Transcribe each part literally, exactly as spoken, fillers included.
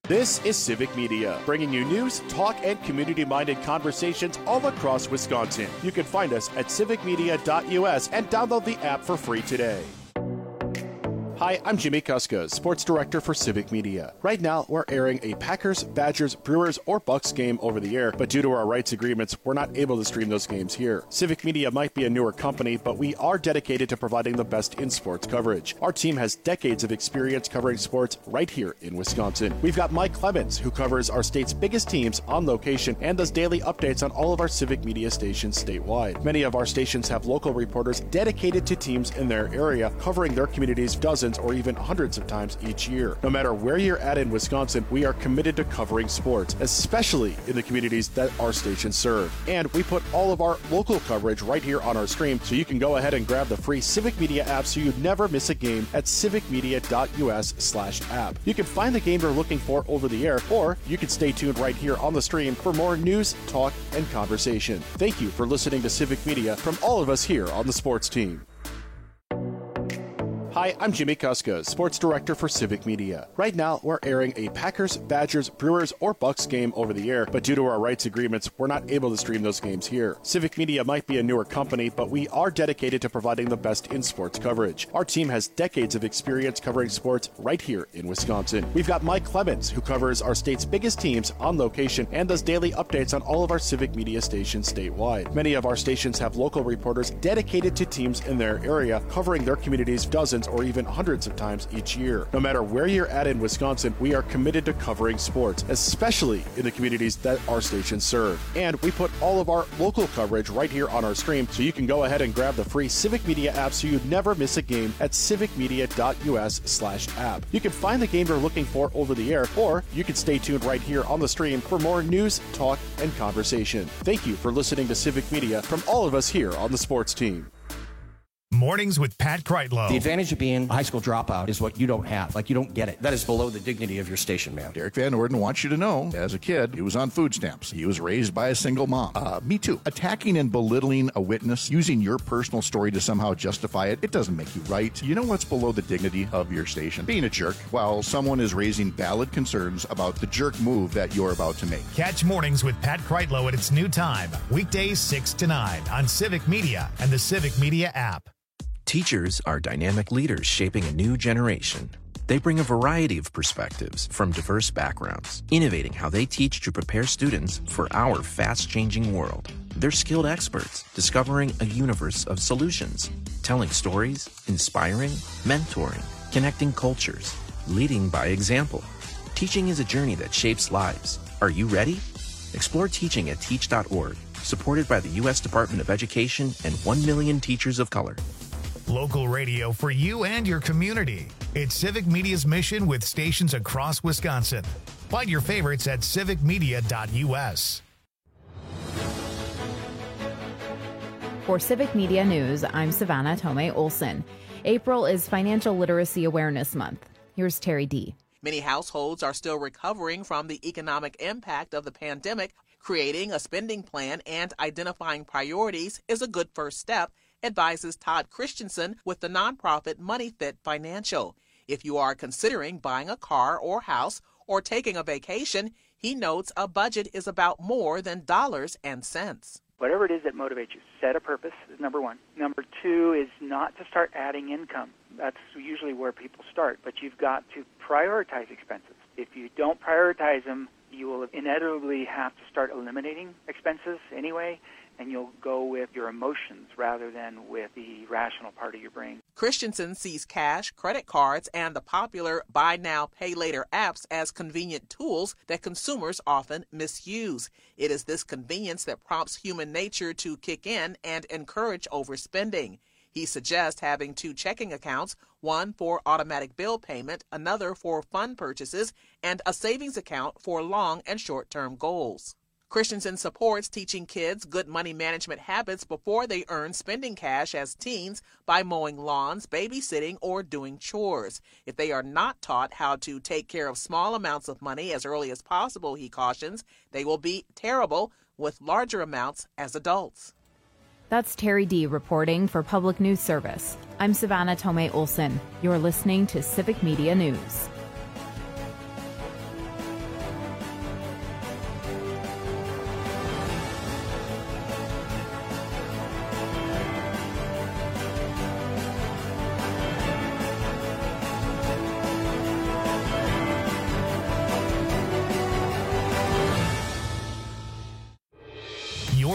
This is Civic Media, bringing you news, talk, and community-minded conversations all across Wisconsin. You can find us at civic media dot U S and download the app for free today. Hi, I'm Jimmy Kuska, Sports Director for Civic Media. Right now, we're airing a Packers, Badgers, Brewers, or Bucks game over the air, but due to our rights agreements, we're not able to stream those games here. Civic Media might be a newer company, but we are dedicated to providing the best in sports coverage. Our team has decades of experience covering sports right here in Wisconsin. We've got Mike Clemens, who covers our state's biggest teams on location and does daily updates on all of our Civic Media stations statewide. Many of our stations have local reporters dedicated to teams in their area, covering their communities dozens or even hundreds of times each year. No matter where you're at in Wisconsin, we are committed to covering sports, especially in the communities that our stations serve. And we put all of our local coverage right here on our stream, so you can go ahead and grab the free Civic Media app so you never miss a game at civic media dot U S slash app. You can find the game you're looking for over the air, or you can stay tuned right here on the stream for more news, talk, and conversation. Thank you for listening to Civic Media from all of us here on the sports team. Hi, I'm Jimmy Kuska, Sports Director for Civic Media. Right now, we're airing a Packers, Badgers, Brewers, or Bucks game over the air, but due to our rights agreements, we're not able to stream those games here. Civic Media might be a newer company, but we are dedicated to providing the best in sports coverage. Our team has decades of experience covering sports right here in Wisconsin. We've got Mike Clemens, who covers our state's biggest teams on location and does daily updates on all of our Civic Media stations statewide. Many of our stations have local reporters dedicated to teams in their area, covering their communities dozens or even hundreds of times each year. No matter where you're at in Wisconsin, we are committed to covering sports, especially in the communities that our stations serve. And we put all of our local coverage right here on our stream, so you can go ahead and grab the free Civic Media app so you never miss a game at civic media dot U S slash app. You can find the game you're looking for over the air, or you can stay tuned right here on the stream for more news, talk, and conversation. Thank you for listening to Civic Media from all of us here on the sports team. Mornings with Pat Kreitlow. The advantage of being a high school dropout is what you don't have. Like, you don't get it. That is below the dignity of your station, man. Derek Van Orden wants you to know, as a kid, he was on food stamps. He was raised by a single mom. Uh, me too. Attacking and belittling a witness, using your personal story to somehow justify it, it doesn't make you right. You know what's below the dignity of your station? Being a jerk while someone is raising valid concerns about the jerk move that you're about to make. Catch Mornings with Pat Kreitlow at its new time, weekdays six to nine on Civic Media and the Civic Media app. Teachers are dynamic leaders shaping a new generation. They bring a variety of perspectives from diverse backgrounds, innovating how they teach to prepare students for our fast-changing world. They're skilled experts, discovering a universe of solutions, telling stories, inspiring, mentoring, connecting cultures, leading by example. Teaching is a journey that shapes lives. Are you ready? Explore teaching at teach dot org, supported by the U S Department of Education and one million teachers of color. Local radio for you and your community. It's Civic Media's mission with stations across Wisconsin. Find your favorites at civic media dot U S. For Civic Media News, I'm Savannah Tomei Olson. April is Financial Literacy Awareness Month. Here's Terry D. Many households are still recovering from the economic impact of the pandemic. Creating a spending plan and identifying priorities is a good first step, advises Todd Christensen with the nonprofit MoneyFit Financial. If you are considering buying a car or house or taking a vacation, he notes a budget is about more than dollars and cents. Whatever it is that motivates you, set a purpose is number one. Number two is not to start adding income. That's usually where people start, but you've got to prioritize expenses. If you don't prioritize them, you will inevitably have to start eliminating expenses anyway, and you'll go with your emotions rather than with the rational part of your brain. Christensen sees cash, credit cards, and the popular buy now, pay later apps as convenient tools that consumers often misuse. It is this convenience that prompts human nature to kick in and encourage overspending. He suggests having two checking accounts, one for automatic bill payment, another for fund purchases, and a savings account for long and short-term goals. Christensen supports teaching kids good money management habits before they earn spending cash as teens by mowing lawns, babysitting, or doing chores. If they are not taught how to take care of small amounts of money as early as possible, he cautions, they will be terrible with larger amounts as adults. That's Terry D. reporting for Public News Service. I'm Savannah Tomei Olson. You're listening to Civic Media News.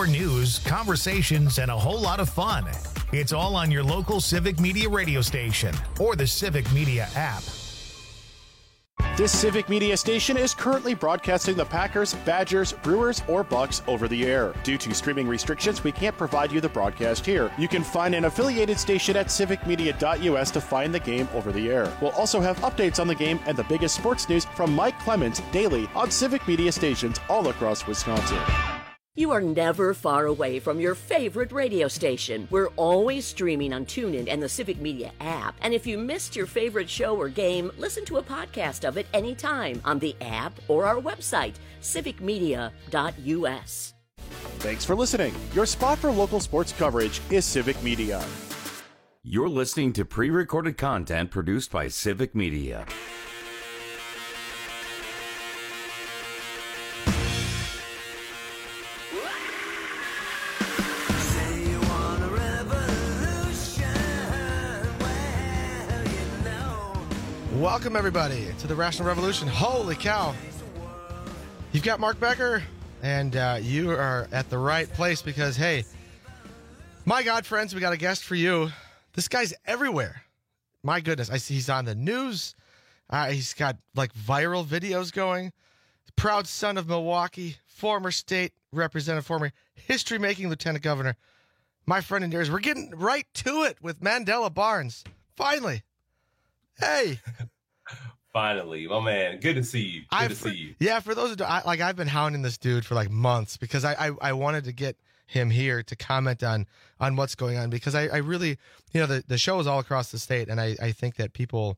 More news, conversations, and a whole lot of fun. It's all on your local Civic Media radio station or the Civic Media app. This Civic Media station is currently broadcasting the Packers, Badgers, Brewers, or Bucks over the air. Due to streaming restrictions, we can't provide you the broadcast here. You can find an affiliated station at civic media dot U S to find the game over the air. We'll also have updates on the game and the biggest sports news from Mike Clemens daily on Civic Media stations all across Wisconsin. You are never far away from your favorite radio station. We're always streaming on TuneIn and the Civic Media app. And if you missed your favorite show or game, listen to a podcast of it anytime on the app or our website, civic media dot U S. Thanks for listening. Your spot for local sports coverage is Civic Media. You're listening to pre-recorded content produced by Civic Media. Welcome, everybody, to the Rational Revolution. Holy cow. You've got Mark Becker, and uh, you are at the right place because, hey, my God, friends, we got a guest for you. This guy's everywhere. My goodness. I see he's on the news. Uh, he's got, like, viral videos going. Proud son of Milwaukee, former state representative, former history-making lieutenant governor. My friend and yours, we're getting right to it with Mandela Barnes. Finally. Hey. Finally, my man. Good to see you. Good I, to see you. Yeah, for those who do, I, like, I've been hounding this dude for like months because I, I, I wanted to get him here to comment on on what's going on because I, I really, you know, the, the show is all across the state, and I, I think that people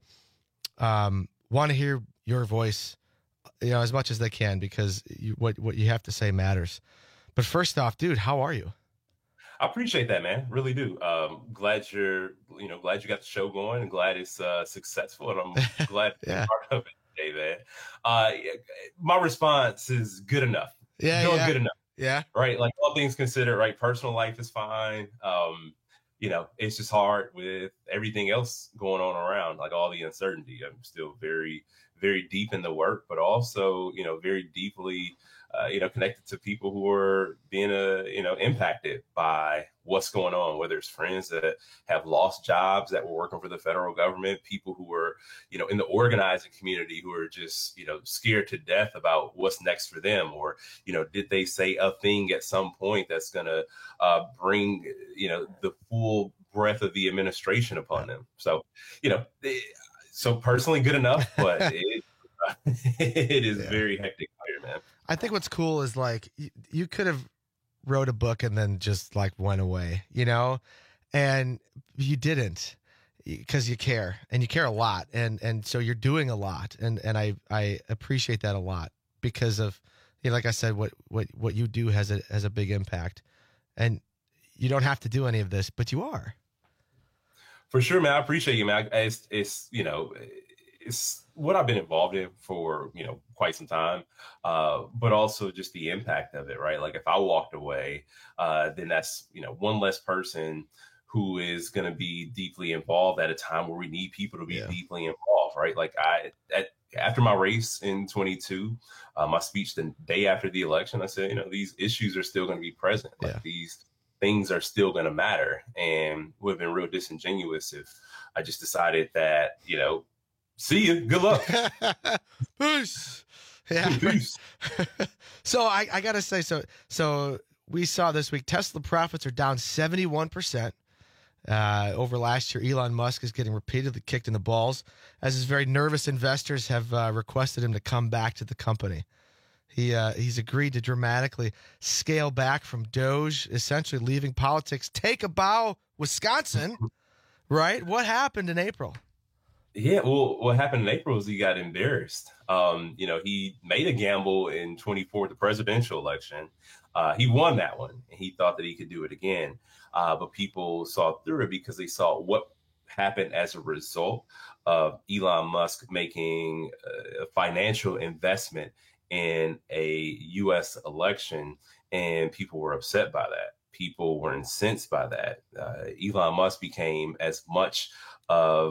um, want to hear your voice, you know, as much as they can because you, what what you have to say matters. But first off, dude, how are you? I appreciate that, man. Really do. Um, glad you're, you know, glad you got the show going and glad it's uh, successful. And I'm glad to yeah. be part of it today, man. Uh, my response is good enough. Yeah. Doing yeah. good enough. Yeah. Right. Like all things considered, right. Personal life is fine. Um, you know, it's just hard with everything else going on around, like all the uncertainty. I'm still very, very deep in the work, but also, you know, very deeply Uh, you know, connected to people who are being, uh, you know, impacted by what's going on, whether it's friends that have lost jobs that were working for the federal government, people who are, you know, in the organizing community who are just, you know, scared to death about what's next for them. Or, you know, did they say a thing at some point that's going to uh, bring, you know, the full breadth of the administration upon them? So, you know, so personally good enough, but it, it is yeah. very hectic here, man. I think what's cool is like you, you could have wrote a book and then just like went away, you know, and you didn't because you care and you care a lot. And, and so you're doing a lot. And, and I, I appreciate that a lot because of, you know, like I said, what, what, what you do has a, has a big impact, and you don't have to do any of this, but you are. For sure, man. I appreciate you, man. It's, it's, you know, it's what I've been involved in for, you know, quite some time, uh, but also just the impact of it, right? Like if I walked away, uh, then that's, you know, one less person who is going to be deeply involved at a time where we need people to be yeah. deeply involved, right? Like I, at, after my race in twenty-two, uh, my speech the day after the election, I said, you know, these issues are still going to be present. Like yeah. these things are still going to matter, and would have been real disingenuous if I just decided that, you know, see you. Good luck. Peace. Yeah. Peace. So I, I gotta say, so so we saw this week Tesla profits are down seventy-one percent uh, over last year. Elon Musk is getting repeatedly kicked in the balls as his very nervous investors have uh, requested him to come back to the company. He uh, he's agreed to dramatically scale back from Doge, essentially leaving politics. Take a bow, Wisconsin. Right? What happened in April? Yeah, well, what happened in April is he got embarrassed. Um, you know, he made a gamble in twenty-four, the presidential election. Uh, he won that one, and he thought that he could do it again. Uh, but people saw through it because they saw what happened as a result of Elon Musk making a financial investment in a U S election, and people were upset by that. People were incensed by that. Uh, Elon Musk became as much of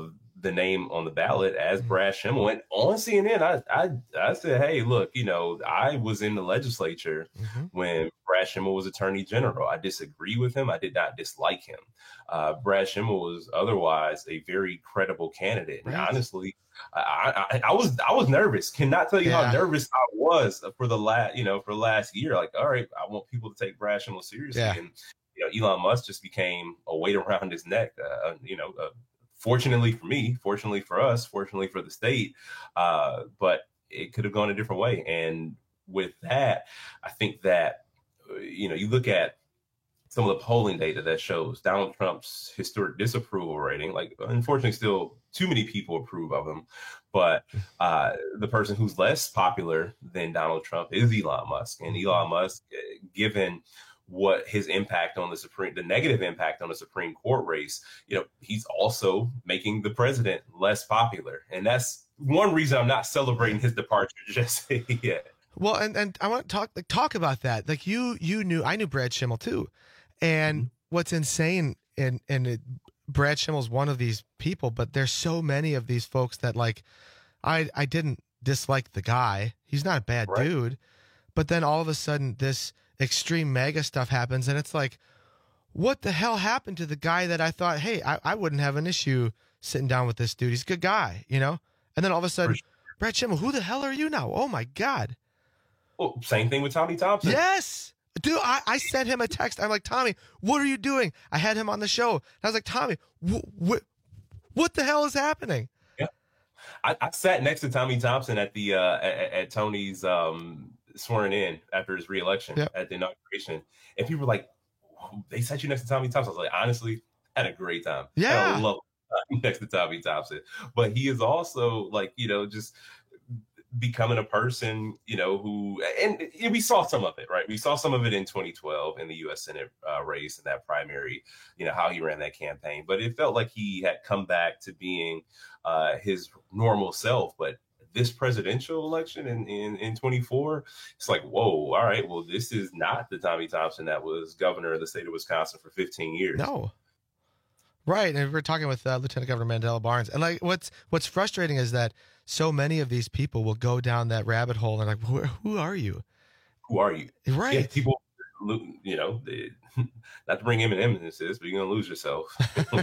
the name on the ballot as Brad Schimel. And on C N N, I, I, I said, hey, look, you know, I was in the legislature mm-hmm. when Brad Schimel was Attorney General. I disagree with him. I did not dislike him. Uh, Brad Schimel was otherwise a very credible candidate. Right. And honestly, I, I, I was I was nervous. Cannot tell you yeah. how nervous I was for the last, you know, for the last year. Like, all right, I want people to take Brad Schimel seriously. Yeah. And, you know, Elon Musk just became a weight around his neck, uh, you know, uh, fortunately for me, fortunately for us, fortunately for the state, uh, but it could have gone a different way. And with that, I think that, you know, you look at some of the polling data that shows Donald Trump's historic disapproval rating, like, unfortunately, still too many people approve of him. But uh, the person who's less popular than Donald Trump is Elon Musk. And Elon Musk, given what his impact on the Supreme, the negative impact on the Supreme Court race, you know, he's also making the president less popular. And that's one reason I'm not celebrating his departure just yet. Well, and, and I want to talk like, talk about that. Like you, you knew, I knew Brad Schimel too. And mm-hmm. what's insane, and, and it, Brad Schimel's one of these people, but there's so many of these folks that like, I, I didn't dislike the guy. He's not a bad right. dude. But then all of a sudden this extreme mega stuff happens, and it's like, what the hell happened to the guy that I thought, hey, I, I wouldn't have an issue sitting down with this dude. He's a good guy, you know? And then all of a sudden, sure. Brad Schimel, who the hell are you now? Oh my God. Well, same thing with Tommy Thompson. Yes. Dude, I, I sent him a text. I'm like, Tommy, what are you doing? I had him on the show. And I was like, Tommy, wh- wh- what the hell is happening? Yeah. I, I sat next to Tommy Thompson at the uh, at, at Tony's um, swearing in after his reelection yep. at the inauguration. And people were like, they sat you next to Tommy Thompson. I was like, honestly, had a great time. Yeah. I love next to Tommy Thompson. But he is also like, you know, just becoming a person, you know, who, and, and we saw some of it, right? We saw some of it in twenty twelve in the U S Senate uh, race and that primary, you know, how he ran that campaign. But it felt like he had come back to being uh, his normal self. But this presidential election in, in, in twenty-four, it's like, whoa, all right, well, this is not the Tommy Thompson that was governor of the state of Wisconsin for fifteen years. No. Right. And we're talking with uh, Lieutenant Governor Mandela Barnes. And like, what's, what's frustrating is that so many of these people will go down that rabbit hole and like, who, who are you? Who are you? Right. Yeah, people, you know, they, not to bring him in eminences, but you're going to lose yourself.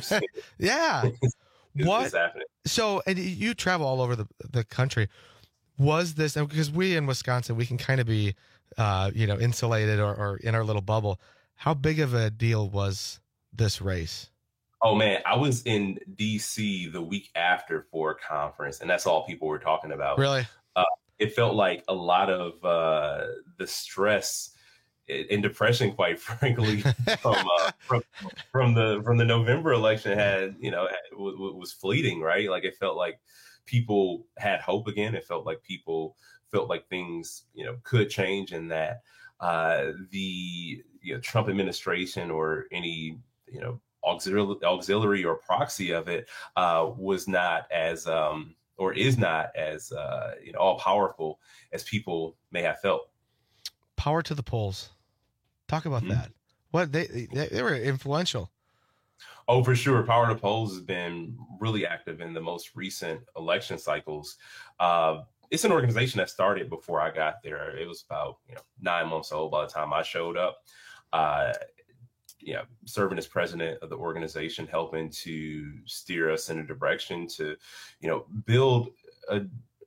Yeah. It's, what? It's happening. So, and you travel all over the, the country. Was this, because we in Wisconsin, we can kind of be, uh, you know, insulated or, or in our little bubble. How big of a deal was this race? Oh, man, I was in D C the week after for a conference, and that's all people were talking about. Really? Uh, it felt like a lot of uh, the stress and depression, quite frankly, from, uh, from from the from the November election had, you know, w- w- was fleeting, right? Like it felt like people had hope again. It felt like people felt like things, you know, could change, and that uh, the you know, Trump administration or any, you know, auxiliary, auxiliary or proxy of it uh, was not as um, or is not as uh, you know, all powerful as people may have felt. Power to the polls. Talk about mm-hmm. that. What they, they they were influential. Oh, for sure. Power to polls has been really active in the most recent election cycles. Uh, it's an organization that started before I got there. It was about you know nine months old by the time I showed up. Uh, you know, serving as president of the organization, helping to steer us in a direction to, you know, build a,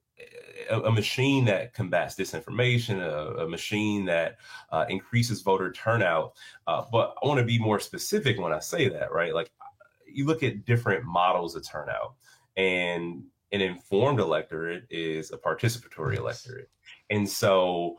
a, a machine that combats disinformation, a, a machine that uh, increases voter turnout. Uh, but I want to be more specific when I say that, right? Like you look at different models of turnout, and an informed electorate is a participatory electorate. And so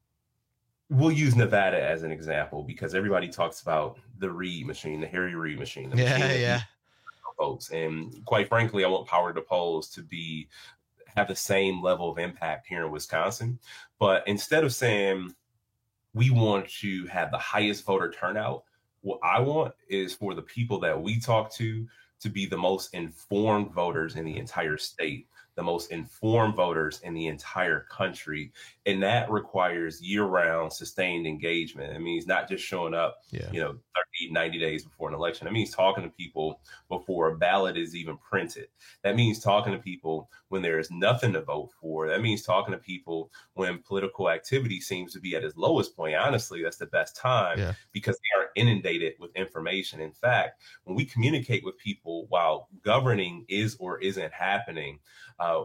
we'll use Nevada as an example because everybody talks about the Reid machine, the Harry Reid machine. The yeah, machine yeah. Folks, and quite frankly, I want Power to Polls to be have the same level of impact here in Wisconsin. But instead of saying we want to have the highest voter turnout, what I want is for the people that we talk to to be the most informed voters in the entire state, the most informed voters in the entire country. And that requires year-round sustained engagement. It means not just showing up, yeah. you know, thirty ninety days before an election. That means talking to people before a ballot is even printed. That means talking to people when there is nothing to vote for. That means talking to people when political activity seems to be at its lowest point. Honestly, that's the best time yeah. because they are inundated with information. In fact, when we communicate with people while governing is or isn't happening, uh,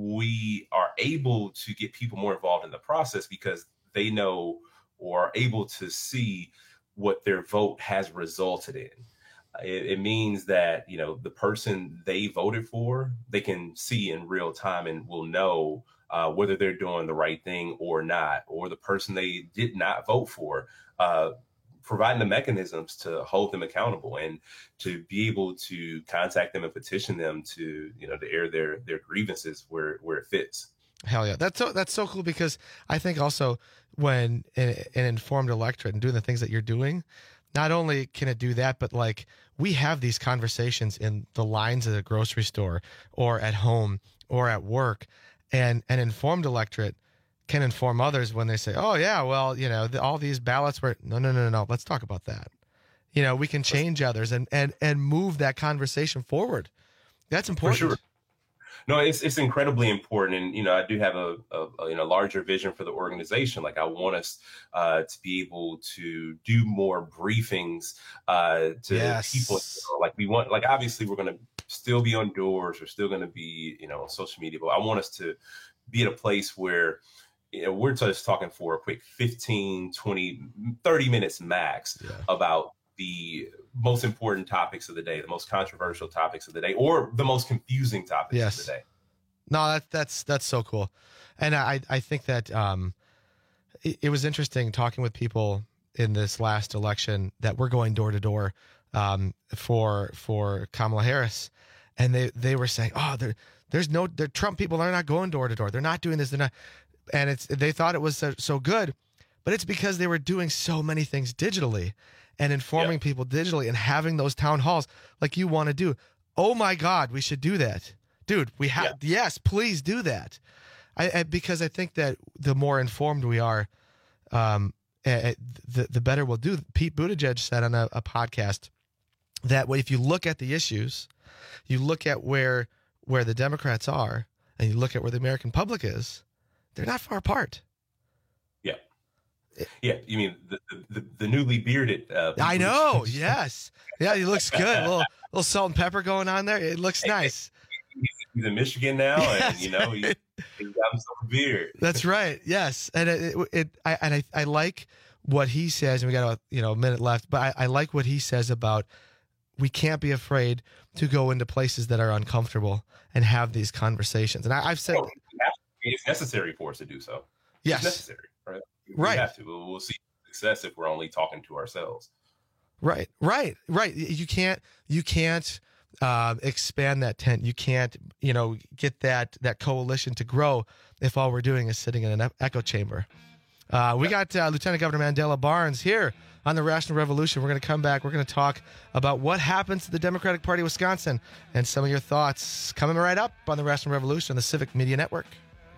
we are able to get people more involved in the process because they know or are able to see what their vote has resulted in. It, it means that, you know, the person they voted for, they can see in real time and will know uh, whether they're doing the right thing or not, or the person they did not vote for, uh, providing the mechanisms to hold them accountable and to be able to contact them and petition them to, you know, to air their, their grievances where, where it fits. Hell yeah. That's so, that's so cool because I think also when an, an informed electorate and doing the things that you're doing, not only can it do that, but like we have these conversations in the lines at the grocery store or at home or at work, and an informed electorate can inform others when they say, oh yeah, well, you know, the, all these ballots were, no, no, no, no, no. Let's talk about that. You know, we can change others and, and, and move that conversation forward. That's important. For sure. No, it's it's incredibly important, and you know, I do have a, a, a you know larger vision for the organization. Like I want us uh, to be able to do more briefings uh, to yes. people. Like we want, like obviously we're going to still be on doors, we're still going to be you know on social media, but I want us to be at a place where you know, we're just talking for a quick fifteen, twenty, thirty minutes max yeah. about the most important topics of the day, the most controversial topics of the day, or the most confusing topics yes. of the day. No, that, that's, that's so cool. And I, I think that um, it, it was interesting talking with people in this last election that we're going door to door um, for, for Kamala Harris. And they, they were saying, oh, there, there's no, the Trump people are not going door to door. They're not doing this. They're not. And it's, they thought it was so, so good, but it's because they were doing so many things digitally and informing yeah. people digitally and having those town halls like you want to do. Oh my God, we should do that. Dude, we have, yeah. yes, please do that. I, I because I think that the more informed we are, um, uh, the, the better we'll do. Pete Buttigieg said on a, a podcast that if you look at the issues, you look at where, where the Democrats are and you look at where the American public is, they're not far apart. Yeah, you mean the the, the newly bearded? Uh, I know. Yes. Yeah, he looks good. A little little salt and pepper going on there. It looks nice. He's in Michigan now, yes. and you know he, he's got himself a beard. That's right. Yes, and it, it, it I and I, I like what he says. And we got a you know a minute left, but I, I like what he says about we can't be afraid to go into places that are uncomfortable and have these conversations. And I, I've said oh, it's necessary for us to do so. Yes, it's necessary. Right. We right. have to. We'll, we'll see success if we're only talking to ourselves. Right, right, right. You can't, you can't uh, expand that tent. You can't, you know, get that that coalition to grow if all we're doing is sitting in an echo chamber. Uh, we got uh, Lieutenant Governor Mandela Barnes here on the Rational Revolution. We're going to come back. We're going to talk about what happens to the Democratic Party of Wisconsin and some of your thoughts coming right up on the Rational Revolution on the Civic Media Network.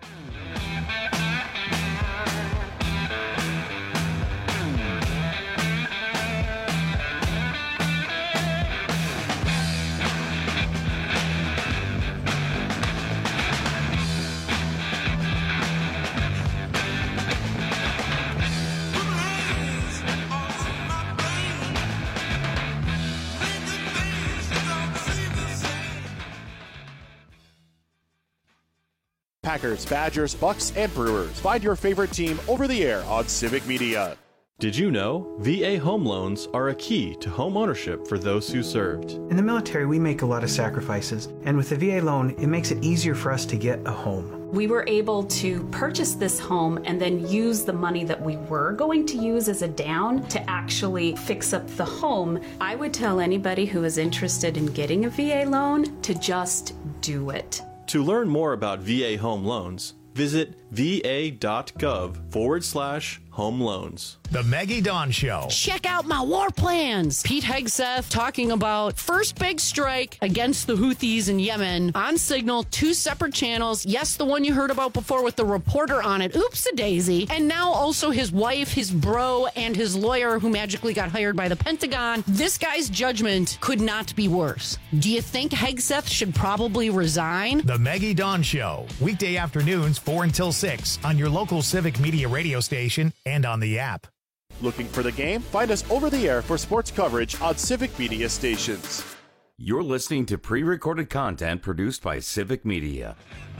Packers, Badgers, Bucks, and Brewers. Find your favorite team over the air on Civic Media. Did you know V A home loans are a key to home ownership for those who served? In the military, we make a lot of sacrifices, and with the V A loan, it makes it easier for us to get a home. We were able to purchase this home and then use the money that we were going to use as a down to actually fix up the home. I would tell anybody who is interested in getting a V A loan to just do it. To learn more about V A home loans, visit va.gov forward slash Home Loans. The Maggie Dawn Show. Check out my war plans. Pete Hegseth talking about first big strike against the Houthis in Yemen on Signal, two separate channels. Yes, the one you heard about before with the reporter on it. Oops-a-daisy. And now also his wife, his bro, and his lawyer who magically got hired by the Pentagon. This guy's judgment could not be worse. Do you think Hegseth should probably resign? The Maggie Dawn Show. Weekday afternoons, four until six on your local Civic Media radio station and on the app. Looking for the game? Find us over the air for sports coverage on Civic Media stations. You're listening to pre-recorded content produced by Civic Media.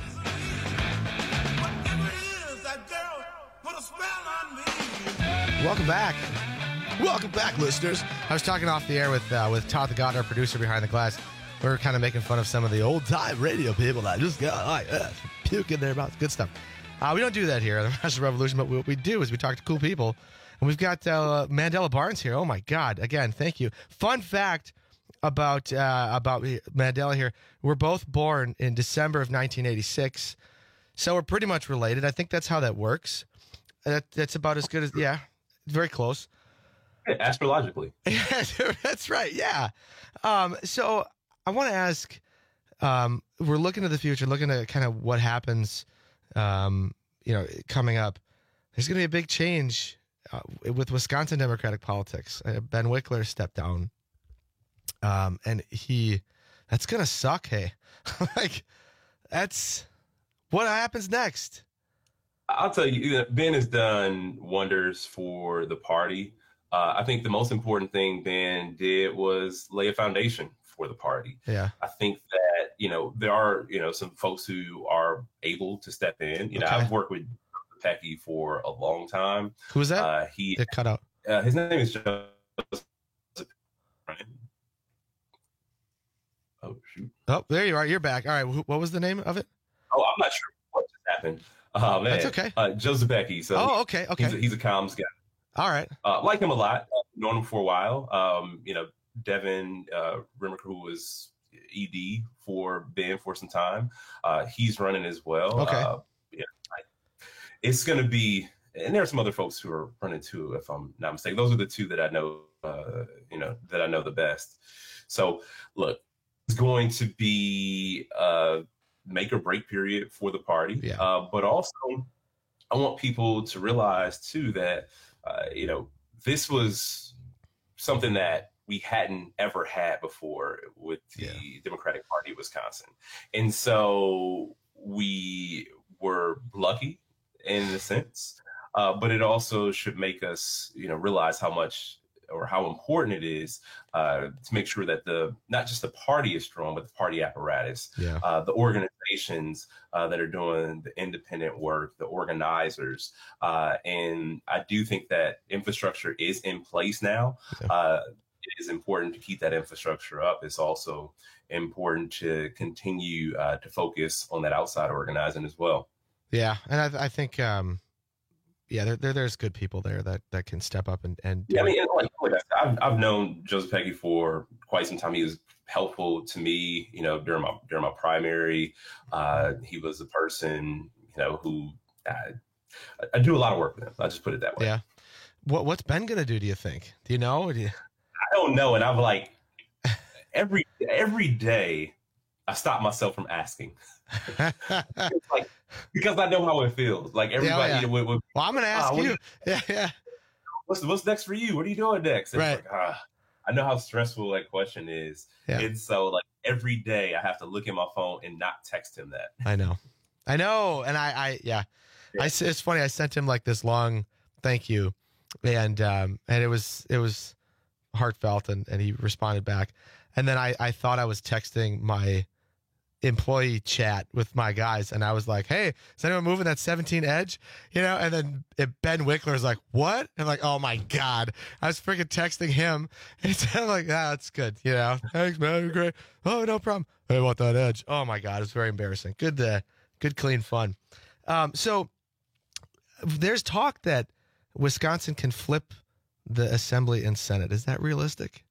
Welcome back. Welcome back, listeners. I was talking off the air with uh, with Todd the God, our producer behind the glass. We were kind of making fun of some of the old-time radio people that just got like uh, puke in their mouth. Good stuff. Uh, we don't do that here at the National Revolution, but what we do is we talk to cool people. And we've got uh, Mandela Barnes here. Oh, my God. Again, thank you. Fun fact about uh, about Mandela here. We're both born in December of nineteen eighty-six, so we're pretty much related. I think that's how that works. That, that's about as good as, yeah, very close. Astrologically. That's right, yeah. Um, so I want to ask, um, we're looking to the future, looking at kind of what happens, um, you know, coming up. There's going to be a big change uh, with Wisconsin Democratic politics. Uh, Ben Wickler stepped down, um, and he, that's going to suck, hey. Like, that's, what happens next? I'll tell you, Ben has done wonders for the party. Uh, I think the most important thing Ben did was lay a foundation for the party. Yeah. I think that, you know, there are, you know, some folks who are able to step in. You know, Okay. I've worked with Pecky for a long time. Who was that? Uh, he It cut out. Uh, his name is Joseph. Oh, shoot. Oh, there you are. You're back. All right. Wh- What was the name of it? Oh, I'm not sure what just happened. Oh, man. That's okay. Uh, Joseph Pecky. So Oh, okay, okay. He's a, he's a comms guy. All right. Uh, like him a lot. Uh, known him for a while. Um, you know, Devin uh, Rimmer, who was E D for Ben for some time, uh, he's running as well. Okay. Uh, yeah, I, it's going to be, and there are some other folks who are running too, if I'm not mistaken. Those are the two that I know, uh, you know, that I know the best. So, look, it's going to be a make or break period for the party. Yeah. Uh, but also, I want people to realize too that, uh, you know, this was something that we hadn't ever had before with the yeah. Democratic Party of Wisconsin. And so we were lucky in a sense, uh, but it also should make us, you know, realize how much or how important it is uh, to make sure that the not just the party is strong, but the party apparatus, yeah. uh, the organizations uh, that are doing the independent work, the organizers. Uh, and I do think that infrastructure is in place now. Yeah. Uh, it is important to keep that infrastructure up. It's also important to continue uh, to focus on that outside organizing as well. Yeah. And I, I think, um, yeah, there, there, there's good people there that, that can step up and, and yeah, I mean, like, I've, I've known Joseph Pecky for quite some time. He was helpful to me, you know, during my, during my primary. Uh, he was a person, you know, who uh, I, I do a lot of work with him. I'll just put it that way. Yeah. What, what's Ben going to do, do you think? Do you know? Do you... I don't know. And I'm like, every, every day I stop myself from asking. It's like, because I know how it feels. Like everybody, yeah, yeah. Would, would, well, I'm going to ask ah, you. you. Yeah, yeah. What's what's next for you? What are you doing next? And right. It's like, ah, I know how stressful that question is. Yeah. And so, like every day, I have to look at my phone and not text him that. I know, I know, and I, I, yeah, yeah. I. It's funny. I sent him like this long thank you, and um, and it was it was heartfelt, and and he responded back, and then I I thought I was texting my employee chat with my guys, and I was like, hey, is anyone moving that seventeen Edge, you know? And then it, Ben Wickler is like, what? And I'm like, oh my God, I was freaking texting him, and I'm like, ah, that's good, you know? Thanks, man, you're great. Oh, no problem. Hey, what that Edge? Oh my God, it's very embarrassing. Good uh, good clean fun. Um so there's talk that Wisconsin can flip the Assembly and Senate. Is that realistic?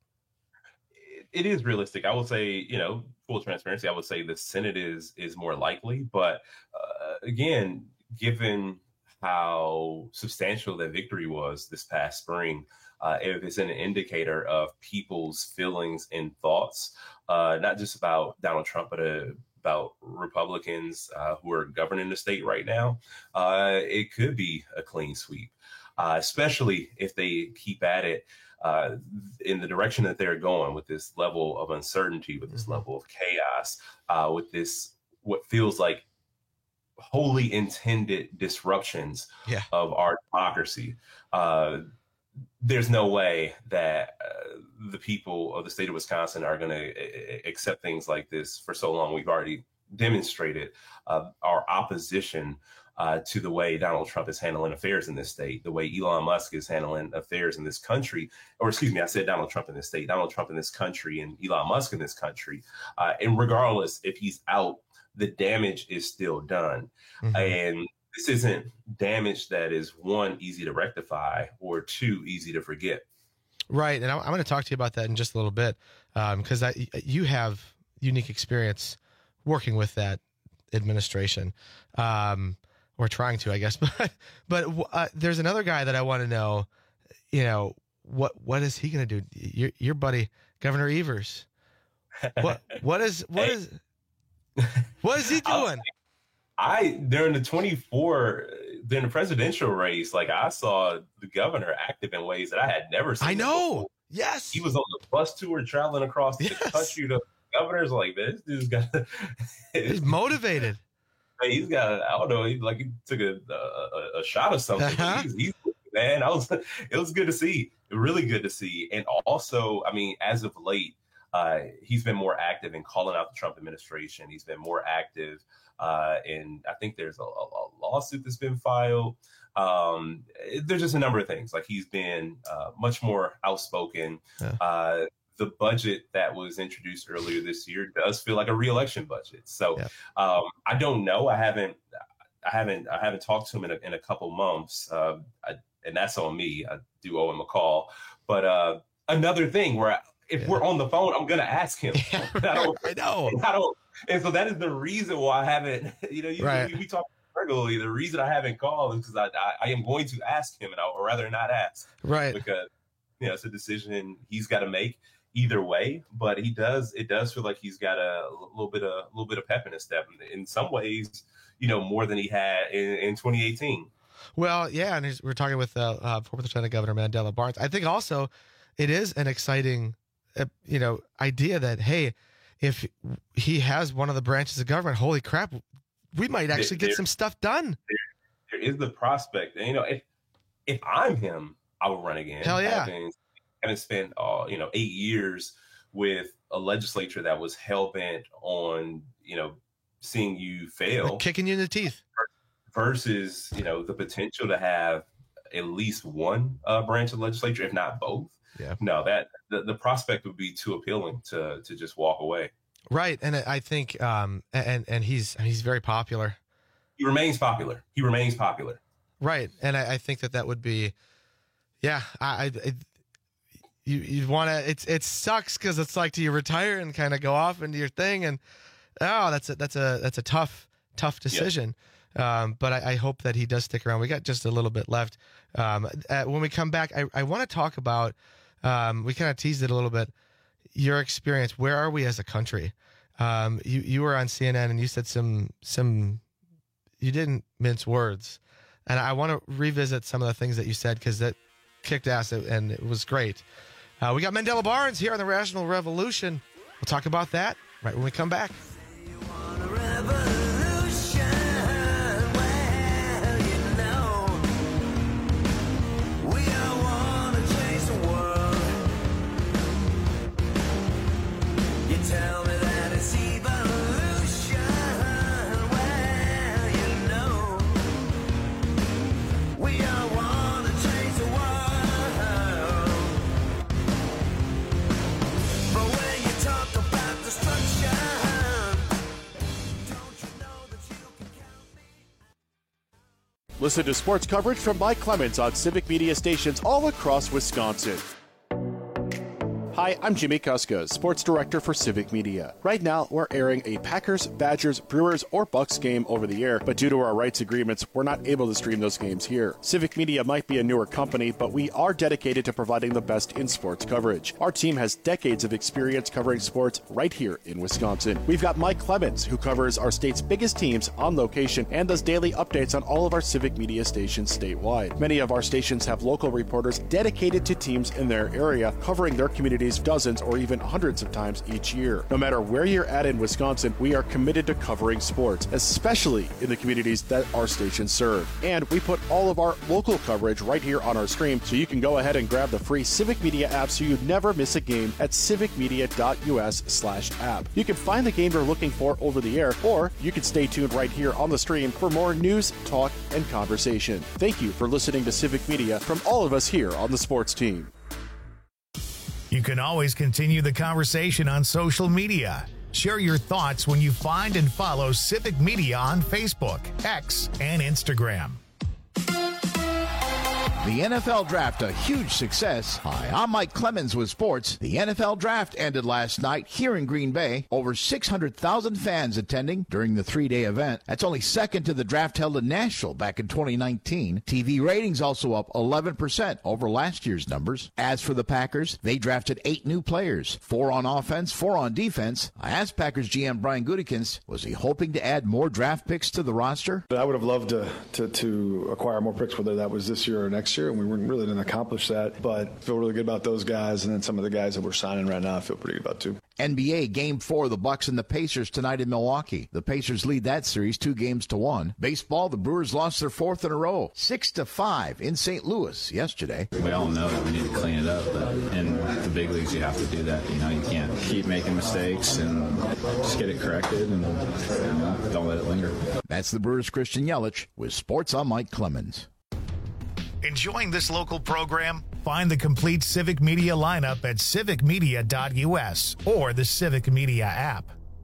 It is realistic. I would say, you know, full transparency, I would say the Senate is is more likely. But uh, again, given how substantial that victory was this past spring, uh, if it's an indicator of people's feelings and thoughts, uh, not just about Donald Trump, but uh, about Republicans uh, who are governing the state right now, uh, it could be a clean sweep, uh, especially if they keep at it uh, in the direction that they're going with this level of uncertainty, with this mm-hmm. level of chaos, uh, with this what feels like wholly intended disruptions yeah. of our democracy. Uh, there's no way that uh, the people of the state of Wisconsin are going to accept things like this for so long. We've already demonstrated uh, our opposition uh, to the way Donald Trump is handling affairs in this state, the way Elon Musk is handling affairs in this country, or excuse me, I said Donald Trump in this state, Donald Trump in this country and Elon Musk in this country. Uh, and regardless if he's out, the damage is still done. Mm-hmm. And this isn't damage that is, one, easy to rectify, or two, easy to forget. Right. And I'm, I'm going to talk to you about that in just a little bit, because um, you have unique experience working with that administration, um, or trying to, I guess. But but uh, there's another guy that I want to know, you know, what what is he going to do? Your, your buddy, Governor Evers. What What is, what hey. is, what is he doing? I, during the twenty-four, during the presidential race, like I saw the governor active in ways that I had never seen. I know. Before. Yes. He was on the bus tour traveling across the yes. country. The governor's like, this dude's got, he's motivated. He's got, I don't know, he like he took a a, a shot of something. Uh-huh. He's, he's, man, I was, it was good to see, really good to see. And also, I mean, as of late, uh, he's been more active in calling out the Trump administration. He's been more active. Uh, and I think there's a, a lawsuit that's been filed. Um, there's just a number of things. Like he's been uh, much more outspoken. Yeah. Uh, the budget that was introduced earlier this year does feel like a re-election budget. So yeah. um, I don't know. I haven't, I haven't, I haven't talked to him in a, in a couple months, uh, I, and that's on me. I do owe him a call. But uh, another thing where I, if yeah. we're on the phone, I'm gonna ask him. Yeah, I, don't, I know. I don't. And so that is the reason why I haven't, you know, you, right. we talk regularly. The reason I haven't called is because I, I, I am going to ask him, and I would rather not ask. Right. Because, you know, it's a decision he's got to make either way. But he does, it does feel like he's got a little bit of, a little bit of pep in his step. In some ways, you know, more than he had in, in twenty eighteen. Well, yeah. And we're talking with uh, uh, former Lieutenant Governor Mandela Barnes. I think also it is an exciting, uh, you know, idea that, hey, if he has one of the branches of government, holy crap, we might actually there, get some stuff done. There, there is the prospect. And, you know, if if I'm him, I would run again. Hell yeah. Having, having spent, uh, you know, eight years with a legislature that was hell-bent on, you know, seeing you fail. Like kicking you in the teeth. Versus, you know, the potential to have at least one uh, branch of legislature, if not both. Yeah. No, that the, the prospect would be too appealing to to just walk away. Right, and I think, um, and and he's he's very popular. He remains popular. He remains popular. Right, and I, I think that that would be, yeah. I, I you you want to. It's it sucks because it's like, do you retire and kind of go off into your thing, and oh, that's a that's a that's a tough tough decision. Yeah. Um, but I, I hope that he does stick around. We got just a little bit left. Um, uh, when we come back, I, I want to talk about. Um, we kind of teased it a little bit. Your experience. Where are we as a country? Um, you you were on C N N and you said some some. You didn't mince words, and I want to revisit some of the things that you said because that kicked ass and it was great. Uh, we got Mandela Barnes here on the Rational Revolution. We'll talk about that right when we come back. Listen to sports coverage from Mike Clemens on Civic Media stations all across Wisconsin. Hi, I'm Jimmy Kuska, Sports Director for Civic Media. Right now, we're airing a Packers, Badgers, Brewers, or Bucks game over the air, but due to our rights agreements, we're not able to stream those games here. Civic Media might be a newer company, but we are dedicated to providing the best in sports coverage. Our team has decades of experience covering sports right here in Wisconsin. We've got Mike Clemens, who covers our state's biggest teams on location and does daily updates on all of our Civic Media stations statewide. Many of our stations have local reporters dedicated to teams in their area, covering their communities dozens or even hundreds of times each year. No matter where you're at in Wisconsin, we are committed to covering sports, especially in the communities that our stations serve. And we put all of our local coverage right here on our stream, so you can go ahead and grab the free Civic Media app so you never miss a game at civicmedia.us slash app. You can find the game you're looking for over the air, or you can stay tuned right here on the stream for more news, talk, and conversation. Thank you for listening to Civic Media from all of us here on the sports team. You can always continue the conversation on social media. Share your thoughts when you find and follow Civic Media on Facebook, X, and Instagram. The N F L Draft, a huge success. Hi, I'm Mike Clemens with sports. The N F L Draft ended last night here in Green Bay. Over six hundred thousand fans attending during the three-day event. That's only second to the draft held in Nashville back in twenty nineteen. T V ratings also up eleven percent over last year's numbers. As for the Packers, they drafted eight new players, four on offense, four on defense. I asked Packers G M Brian Gutekunst, was he hoping to add more draft picks to the roster? I would have loved to, to, to acquire more picks, whether that was this year or next year. And we really didn't accomplish that, but I feel really good about those guys, and then some of the guys that we're signing right now I feel pretty good about too. N B A Game four, the Bucks and the Pacers tonight in Milwaukee. The Pacers lead that series two games to one. Baseball, the Brewers lost their fourth in a row, six to five in Saint Louis yesterday. We all know that we need to clean it up, but in the big leagues you have to do that. You know, you can't keep making mistakes, and just get it corrected and you know, don't let it linger. That's the Brewers' Christian Yelich with Sports. I'm Mike Clemens. Enjoying this local program? Find the complete Civic Media lineup at civic media dot u s or the Civic Media app.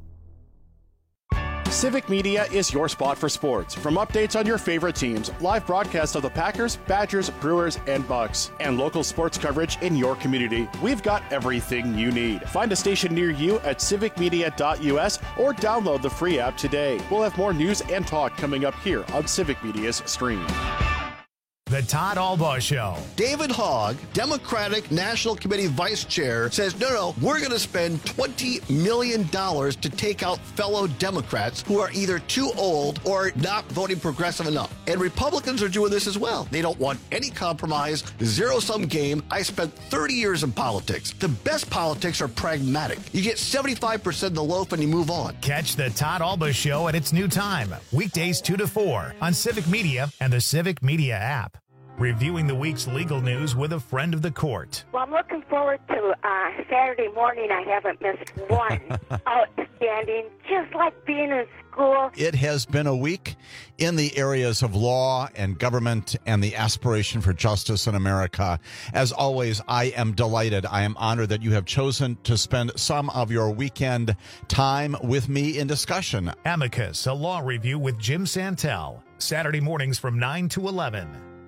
Civic Media is your spot for sports. From updates on your favorite teams, live broadcasts of the Packers, Badgers, Brewers, and Bucks, and local sports coverage in your community, we've got everything you need. Find a station near you at civic media dot u s or download the free app today. We'll have more news and talk coming up here on Civic Media's stream. The Todd Albaugh Show. David Hogg, Democratic National Committee Vice Chair, says, no, no, we're going to spend twenty million dollars to take out fellow Democrats who are either too old or not voting progressive enough. And Republicans are doing this as well. They don't want any compromise, zero-sum game. I spent thirty years in politics. The best politics are pragmatic. You get seventy-five percent of the loaf and you move on. Catch the Todd Albaugh Show at its new time, weekdays two to four on Civic Media and the Civic Media app. Reviewing the week's legal news with a friend of the court. Well, I'm looking forward to uh, Saturday morning. I haven't missed one. Outstanding, just like being in school. It has been a week in the areas of law and government and the aspiration for justice in America. As always, I am delighted. I am honored that you have chosen to spend some of your weekend time with me in discussion. Amicus, a law review with Jim Santel. Saturday mornings from nine to eleven.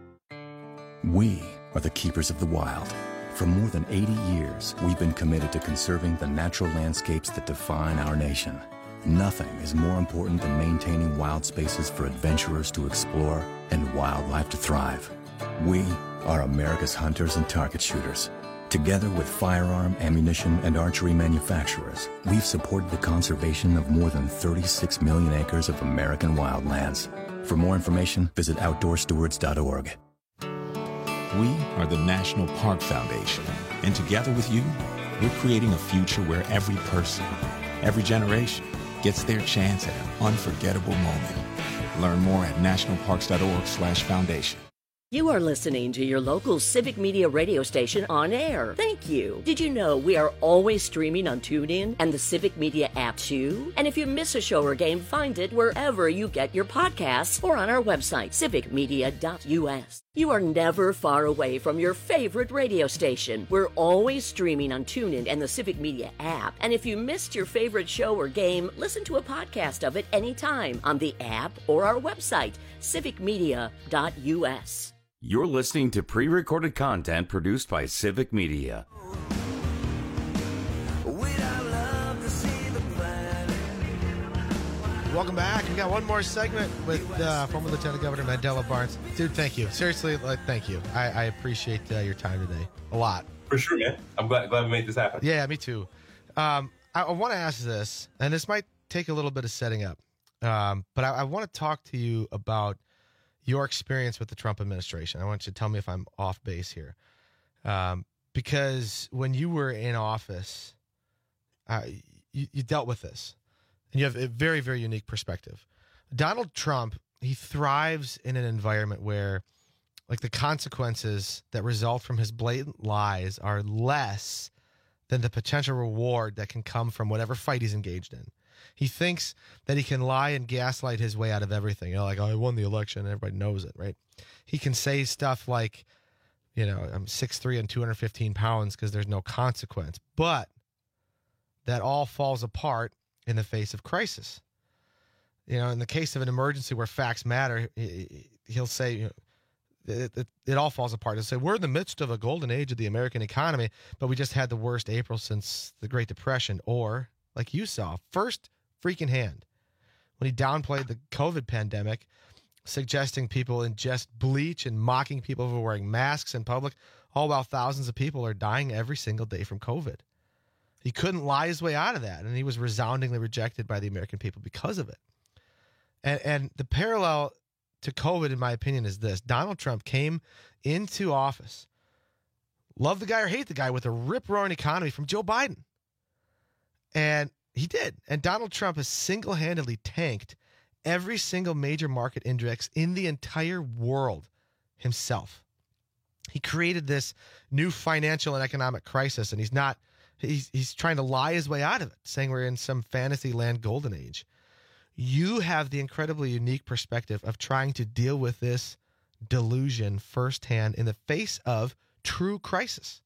We are the keepers of the wild. For more than eighty years, we've been committed to conserving the natural landscapes that define our nation. Nothing is more important than maintaining wild spaces for adventurers to explore and wildlife to thrive. We are America's hunters and target shooters. Together with firearm, ammunition, and archery manufacturers, we've supported the conservation of more than thirty-six million acres of American wildlands. For more information, visit outdoor stewards dot org. We are the National Park Foundation, and together with you, we're creating a future where every person, every generation, gets their chance at an unforgettable moment. Learn more at national parks dot org slash foundation. You are listening to your local Civic Media radio station on air. Thank you. Did you know we are always streaming on TuneIn and the Civic Media app too? And if you miss a show or game, find it wherever you get your podcasts or on our website, civic media dot u s. You are never far away from your favorite radio station. We're always streaming on TuneIn and the Civic Media app. And if you missed your favorite show or game, listen to a podcast of it anytime on the app or our website, civic media dot u s. You're listening to pre-recorded content produced by Civic Media. welcome back. We got one more segment with uh, former Lieutenant Governor Mandela Barnes. Dude, thank you. Seriously, like, thank you. I, I appreciate uh, your time today a lot. For sure, man. I'm glad glad we made this happen. Yeah, me too. Um, I, I want to ask this, and this might take a little bit of setting up, um, but I, I want to talk to you about your experience with the Trump administration. I want you to tell me if I'm off base here. Um, because when you were in office, uh, you, you dealt with this. And you have a very, very unique perspective. Donald Trump, he thrives in an environment where, like, the consequences that result from his blatant lies are less than the potential reward that can come from whatever fight he's engaged in. He thinks that he can lie and gaslight his way out of everything. You know, like, oh, I won the election, and everybody knows it, right? He can say stuff like, you know, I'm six three and two hundred fifteen pounds because there's no consequence. But that all falls apart in the face of crisis. You know, in the case of an emergency where facts matter, he'll say, you know, it, it, it all falls apart. He'll say, we're in the midst of a golden age of the American economy, but we just had the worst April since the Great Depression. Or, like you saw, first freaking hand, when he downplayed the COVID pandemic, suggesting people ingest bleach and mocking people for wearing masks in public, all while thousands of people are dying every single day from COVID. He couldn't lie his way out of that, and he was resoundingly rejected by the American people because of it. And and the parallel to COVID, in my opinion, is this. Donald Trump came into office, love the guy or hate the guy, with a rip-roaring economy from Joe Biden. And he did. And Donald Trump has single-handedly tanked every single major market index in the entire world himself. He created this new financial and economic crisis, and he's not He's he's trying to lie his way out of it, saying we're in some fantasy land golden age. You have the incredibly unique perspective of trying to deal with this delusion firsthand in the face of true crisis.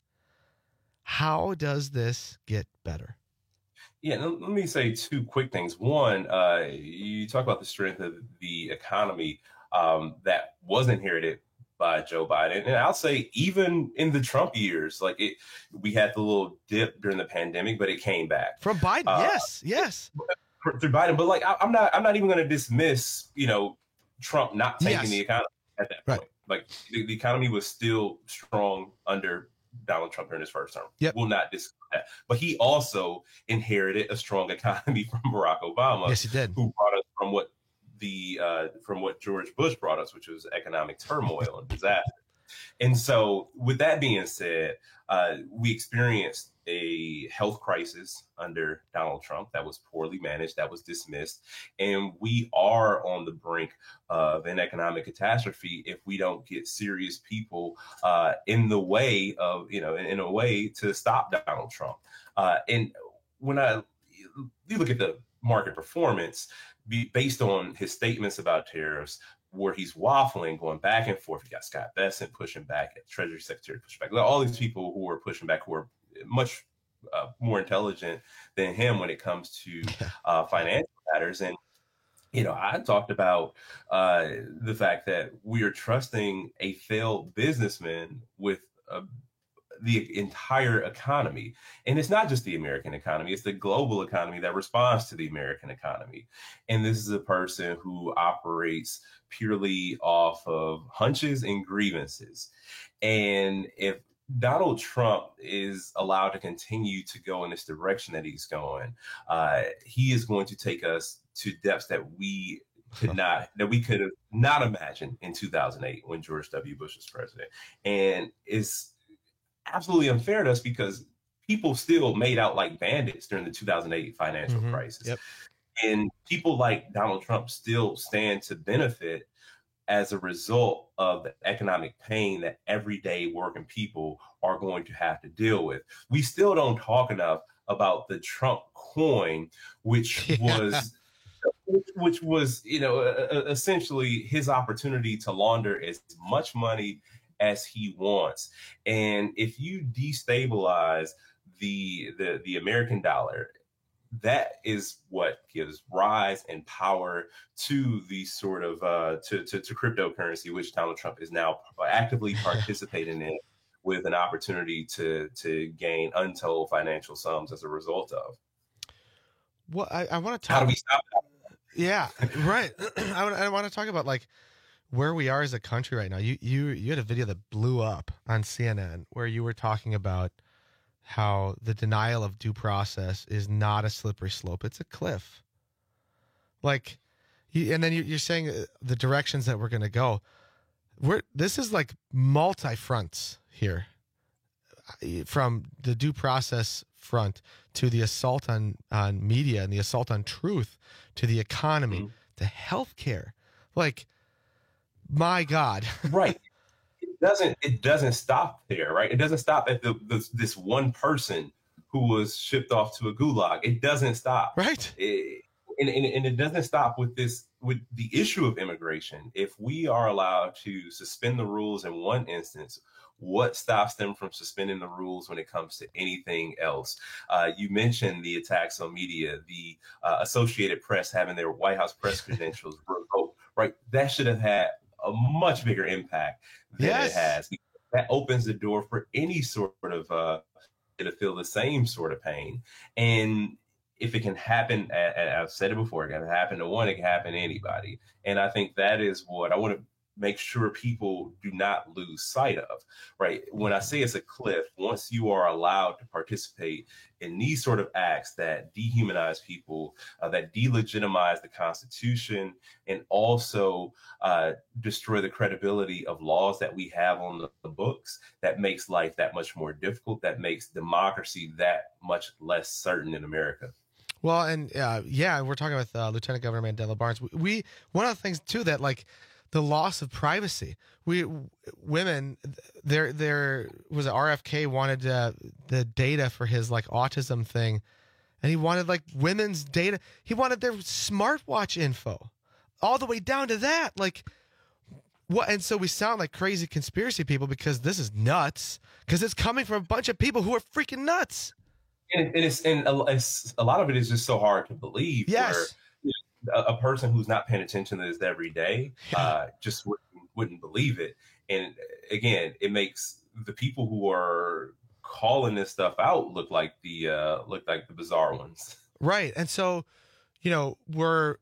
How does this get better? Yeah, let me say two quick things. One, uh, you talk about the strength of the economy um, that was inherited by Joe Biden. And I'll say even in the Trump years, like it, we had the little dip during the pandemic, but it came back. From Biden, uh, yes, yes. Through Biden. But like, I, I'm not, I'm not even going to dismiss, you know, Trump not taking yes. the economy at that point. Right. Like the, the economy was still strong under Donald Trump during his first term. Yep. We'll not discuss that. But he also inherited a strong economy from Barack Obama. Yes, he did. Who brought us from what the uh, from what George Bush brought us, which was economic turmoil and disaster. And so with that being said, uh, we experienced a health crisis under Donald Trump that was poorly managed, that was dismissed. And we are on the brink of an economic catastrophe if we don't get serious people uh, in the way of, you know, in, in a way to stop Donald Trump. Uh, and when I you look at the market performance, be based on his statements about tariffs, where he's waffling, going back and forth. You got Scott Bessent pushing back, Treasury Secretary pushing back. All these people who are pushing back, who are much uh, more intelligent than him when it comes to uh, financial matters. And, you know, I talked about uh, the fact that we are trusting a failed businessman with a the entire economy. And it's not just the American economy, it's the global economy that responds to the American economy. And this is a person who operates purely off of hunches and grievances. And if Donald Trump is allowed to continue to go in this direction that he's going, uh, he is going to take us to depths that we could not, that we could have not imagined in two thousand eight when George W. Bush was president. And it's absolutely unfair to us because people still made out like bandits during the two thousand eight financial mm-hmm. crisis. Yep. And people like Donald Trump still stand to benefit as a result of the economic pain that everyday working people are going to have to deal with. We still don't talk enough about the Trump coin, which yeah. was which was, you know, uh, essentially his opportunity to launder as much money as he wants. And if you destabilize the, the, the American dollar, that is what gives rise and power to the sort of uh, to, to, to cryptocurrency, which Donald Trump is now actively participating in with an opportunity to, to gain untold financial sums as a result of. Well, I, I want to talk. How do we stop that? Yeah, right. I, I want to talk about like where we are as a country right now. You you you had a video that blew up on C N N where you were talking about how the denial of due process is not a slippery slope; it's a cliff. Like, you, and then you, you're saying the directions that we're going to go. We're this is like multi fronts here, from the due process front to the assault on on media and the assault on truth to the economy, mm-hmm. to healthcare. Like, my God. Right. It doesn't it doesn't stop there, right? It doesn't stop at the, the this one person who was shipped off to a gulag. It doesn't stop. Right. It, and, and, and it doesn't stop with this, with the issue of immigration. If we are allowed to suspend the rules in one instance, what stops them from suspending the rules when it comes to anything else? Uh, you mentioned the attacks on media, the uh, Associated Press having their White House press credentials revoked, right? That should have had a much bigger impact than yes. it has. That opens the door for any sort of uh, to feel the same sort of pain. And if it can happen, and I've said it before, it can happen to one, it can happen to anybody. And I think that is what I want to make sure people do not lose sight of, right? When I say it's a cliff, once you are allowed to participate in these sort of acts that dehumanize people, uh, that delegitimize the Constitution, and also uh, destroy the credibility of laws that we have on the, the books, that makes life that much more difficult, that makes democracy that much less certain in America. Well, and uh, yeah, we're talking with uh, Lieutenant Governor Mandela Barnes. We, we one of the things too that like the loss of privacy. We women, there there was a R F K wanted uh, the data for his like autism thing, and he wanted like women's data. He wanted their smartwatch info, all the way down to that. Like what? And so we sound like crazy conspiracy people because this is nuts. Because it's coming from a bunch of people who are freaking nuts. And, and it's and a, it's, a lot of it is just so hard to believe. Yes. Where, you know, a, a person who's not paying attention to this every day uh, just wouldn't, wouldn't believe it. And again, it makes the people who are calling this stuff out look like the uh, look like the bizarre ones. Right. And so, you know, we're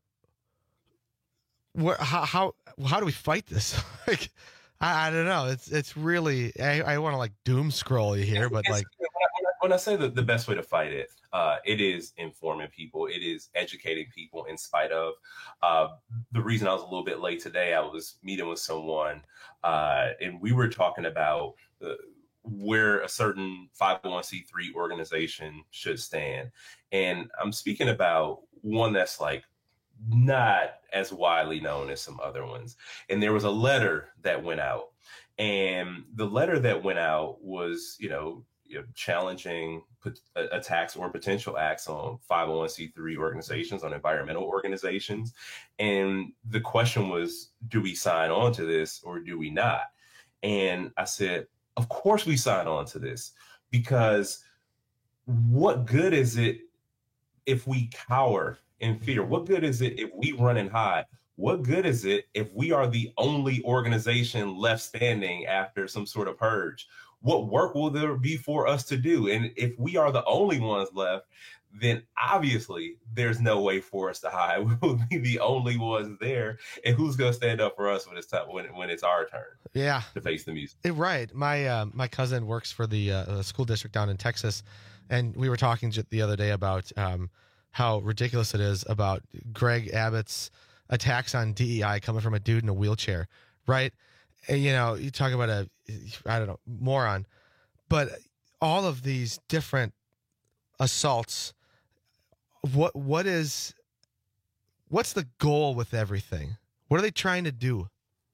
we're how how, how do we fight this? Like, I, I don't know. It's it's really I, I want to like doom scroll you here, but like. When I say that the best way to fight it, uh, it is informing people. It is educating people in spite of. Uh, the reason I was a little bit late today, I was meeting with someone uh, and we were talking about uh, where a certain five oh one c three organization should stand. And I'm speaking about one that's like not as widely known as some other ones. And there was a letter that went out. And the letter that went out was, you know, You know, challenging put, uh, attacks or potential acts on five oh one c three organizations, on environmental organizations. And the question was, do we sign on to this or do we not? And I said, of course we sign on to this, because what good is it if we cower in fear? What good is it if we run and hide? What good is it if we are the only organization left standing after some sort of purge? What work will there be for us to do? And if we are the only ones left, then obviously there's no way for us to hide. We will be the only ones there. And who's going to stand up for us when it's time, when, when it's our turn? Yeah, to face the music. It, right. My uh, my cousin works for the uh, school district down in Texas, and we were talking the other day about um, how ridiculous it is about Greg Abbott's attacks on D E I coming from a dude in a wheelchair, right? You know, you talk about a, I don't know, moron, but all of these different assaults, what what is, what's the goal with everything? What are they trying to do?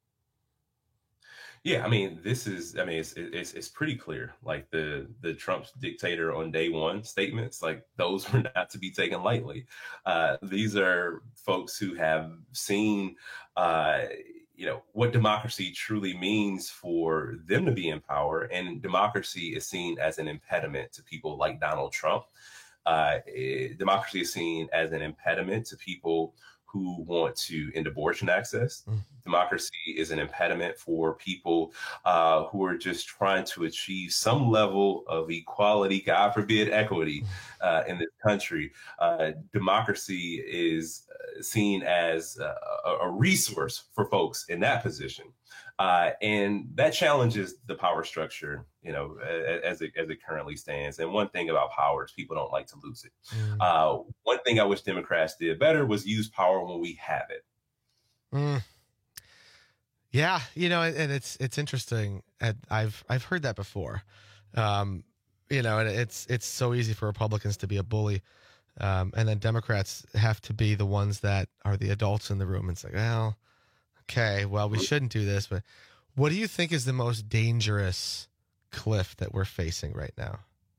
Yeah, I mean, this is, I mean, it's it's it's pretty clear. Like the the Trump's dictator on day one statements, like those were not to be taken lightly. Uh, these are folks who have seen, uh, you know, what democracy truly means for them to be in power. And democracy is seen as an impediment to people like Donald Trump. Uh, it, democracy is seen as an impediment to people who want to end abortion access. Mm. Democracy is an impediment for people uh, who are just trying to achieve some level of equality, God forbid, equity uh, in this country. Uh, democracy is uh, seen as a, a resource for folks in that position. Uh, and that challenges the power structure, you know, as it, as it currently stands. And one thing about power is people don't like to lose it. Mm. Uh, one thing I wish Democrats did better was use power when we have it. Mm. Yeah, you know, and it's it's interesting. I've I've heard that before. Um, you know, and it's it's so easy for Republicans to be a bully. Um, and then Democrats have to be the ones that are the adults in the room. It's like, well, okay, well, we shouldn't do this. But what do you think is the most dangerous cliff that we're facing right now?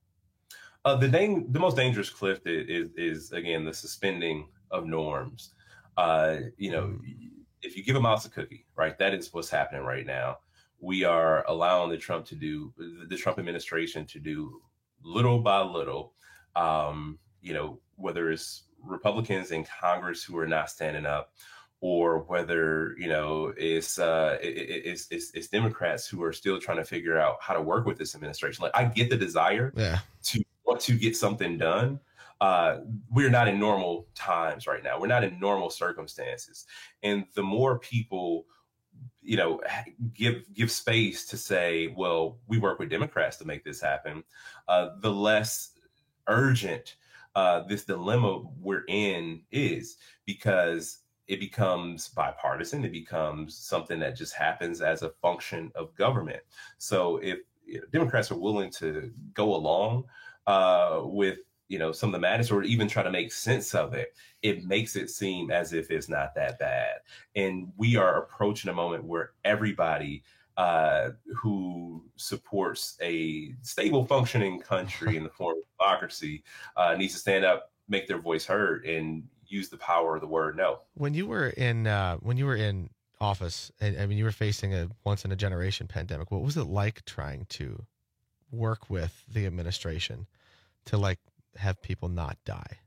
Uh, the dang, the most dangerous cliff is, is, is, again, the suspending of norms. Uh, you know, mm. if you give a mouse a cookie, right, that is what's happening right now. We are allowing the Trump to do, the Trump administration to do little by little, um, you know, whether it's Republicans in Congress who are not standing up, or whether, you know, it's, uh, it, it's, it's, it's Democrats who are still trying to figure out how to work with this administration. Like, I get the desire yeah. to want to get something done. Uh, we're not in normal times right now. We're not in normal circumstances. And the more people, you know, give give space to say, well, we work with Democrats to make this happen, uh, the less urgent uh, this dilemma we're in is, because it becomes bipartisan. It becomes something that just happens as a function of government. So if you know, Democrats are willing to go along uh, with, you know, some of the madness, or even try to make sense of it, it makes it seem as if it's not that bad. And we are approaching a moment where everybody uh, who supports a stable, functioning country in the form of democracy uh, needs to stand up, make their voice heard, and use the power of the word no. When you were in uh, when you were in office, and I mean, you were facing a once in a generation pandemic. What was it like trying to work with the administration to like have people not die?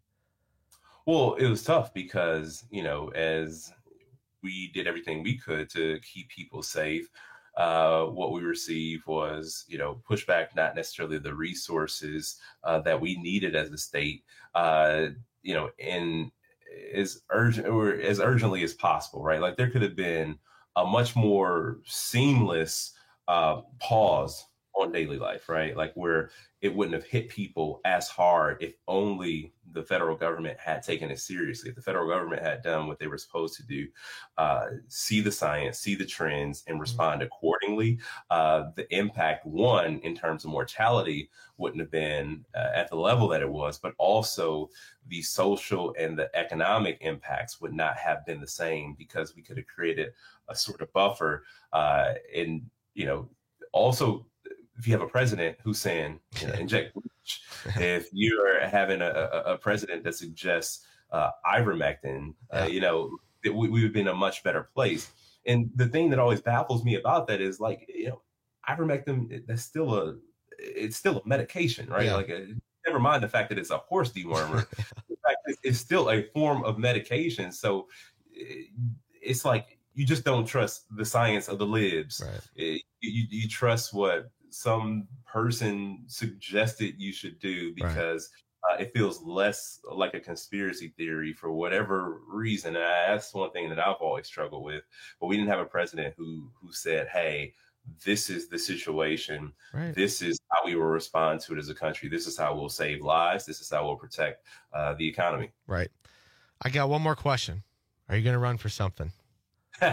Well, it was tough because, you know, as we did everything we could to keep people safe, uh, what we received was, you know, pushback, not necessarily the resources uh, that we needed as a state, uh, you know, in as urgent or as urgently as possible, right? Like, there could have been a much more seamless uh, pause on daily life, right? Like, where it wouldn't have hit people as hard if only the federal government had taken it seriously. If the federal government had done what they were supposed to do, uh, see the science, see the trends, and respond accordingly, uh, the impact, one, in terms of mortality, wouldn't have been uh, at the level that it was, but also the social and the economic impacts would not have been the same, because we could have created a sort of buffer. Uh, and, you know, also, if you have a president who's saying, you know, inject bleach, if you're having a, a, a president that suggests uh, ivermectin, uh, you know, we, we would be in a much better place. And the thing that always baffles me about that is, like, you know, ivermectin, that's still a, it's still a medication, right? Yeah. Like, a, never mind the fact that it's a horse dewormer. The fact that it's still a form of medication. So it, it's like, you just don't trust the science of the libs. Right. It, you, you trust what some person suggested you should do, because right. uh, it feels less like a conspiracy theory for whatever reason. And I, that's one thing that I've always struggled with. But we didn't have a president who who said, hey, this is the situation. Right. This is how we will respond to it as a country. This is how we'll save lives. This is how we'll protect uh, the economy. Right. I got one more question. Are you going to run for something? um,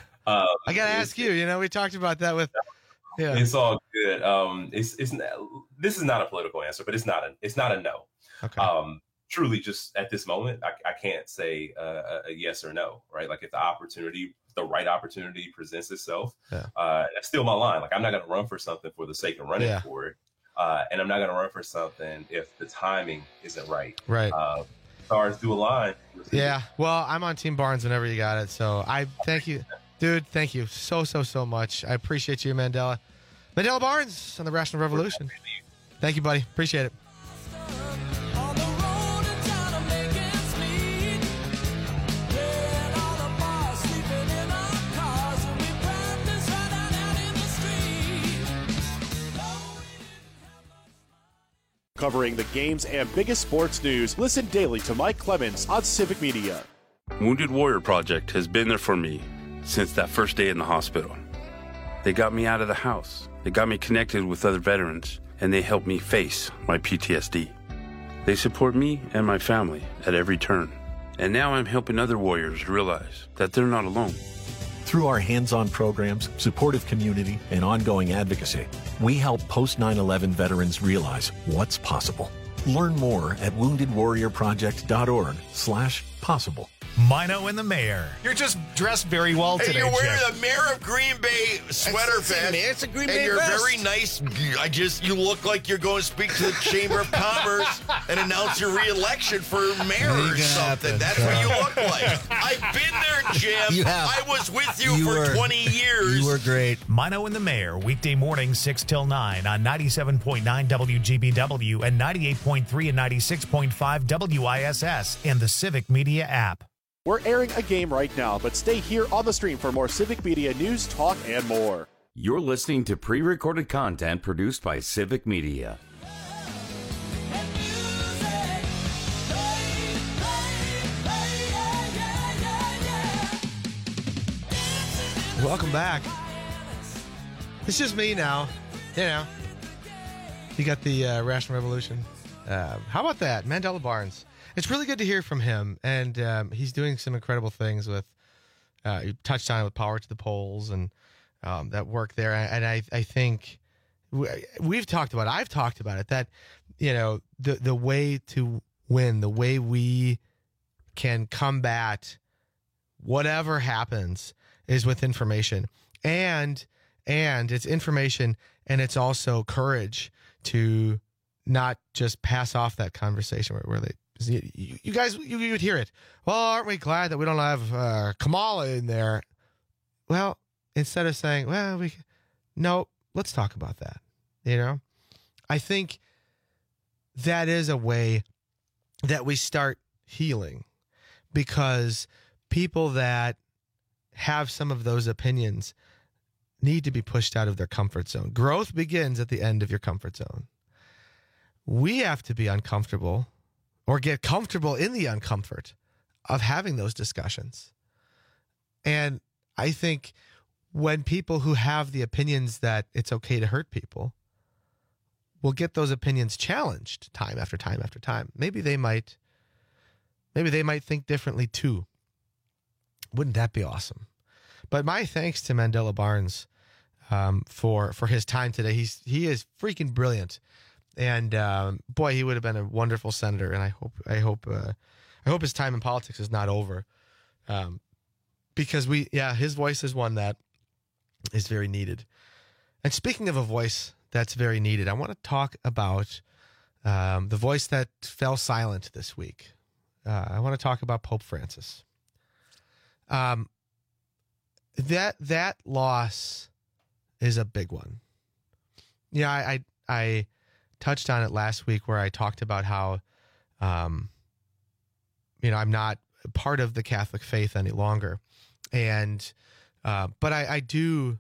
I got to ask you, you know, we talked about that with, yeah. It's all good. Um, it's, it's, this is not a political answer, but it's not a, it's not a no. Okay. Um, truly, just at this moment, I, I can't say uh, a yes or no, right? Like, if the opportunity, the right opportunity presents itself, yeah. uh, that's still my line. Like, I'm not going to run for something for the sake of running yeah. for it. Uh, and I'm not going to run for something if the timing isn't right. Right. Uh, stars do align. Yeah. Well, I'm on Team Barnes whenever you got it. So I thank you, dude. Thank you so, so, so much. I appreciate you, Mandela. Mandela Barnes on the Rational Revolution. Thank you, buddy. Appreciate it. Covering the games and biggest sports news, listen daily to Mike Clemens on Civic Media. Wounded Warrior Project has been there for me since that first day in the hospital. They got me out of the house. They got me connected with other veterans, and they helped me face my P T S D. They support me and my family at every turn. And now I'm helping other warriors realize that they're not alone. Through our hands-on programs, supportive community, and ongoing advocacy, we help post nine eleven veterans realize what's possible. Learn more at wounded warrior project dot org slash possible. Mino and the mayor. You're just dressed very well Hey, today, you're wearing Jeff. the Mayor of Green Bay sweater That's- vest. man, it's a Green and Bay you're vest. very nice. I just, you look like you're going to speak to the Chamber of Commerce and announce your reelection for mayor or something. That's what you look like. I've been there, Jim. You have. I was with you, You for were- twenty years. You were great. Mino and the Mayor, weekday morning, six till nine on ninety-seven point nine W G B W and ninety-eight point three and ninety-six point five W I S S and the Civic Media app. We're airing a game right now, but stay here on the stream for more Civic Media news, talk, and more. You're listening to pre-recorded content produced by Civic Media. Welcome back. It's just me now. You know. You got the uh, Rational Revolution. Uh, how about that? Mandela Barnes. It's really good to hear from him. And um, he's doing some incredible things with, uh, you touched on it with Power to the Polls and um, that work there. And I, I think we, we've talked about it. I've talked about it, that, you know, the, the way to win, the way we can combat whatever happens is with information. And and it's information, and it's also courage to not just pass off that conversation where, where they you, you guys you, you would hear it. Well, aren't we glad that we don't have uh, Kamala in there? Well, instead of saying, well, we no, let's talk about that. You know, I think that is a way that we start healing, because people that have some of those opinions need to be pushed out of their comfort zone. Growth begins at the end of your comfort zone. We have to be uncomfortable or get comfortable in the uncomfort of having those discussions. And I think when people who have the opinions that it's okay to hurt people will get those opinions challenged time after time after time, maybe they might, maybe they might think differently too. Wouldn't that be awesome? But my thanks to Mandela Barnes um, for for his time today. He's he is freaking brilliant, and um, boy, he would have been a wonderful senator. And I hope I hope uh, I hope his time in politics is not over, um, because we yeah his voice is one that is very needed. And speaking of a voice that's very needed, I want to talk about um, the voice that fell silent this week. Uh, I want to talk about Pope Francis. Um, that that loss is a big one. Yeah, I, I I touched on it last week where I talked about how, um, you know, I'm not part of the Catholic faith any longer, and uh, but I, I do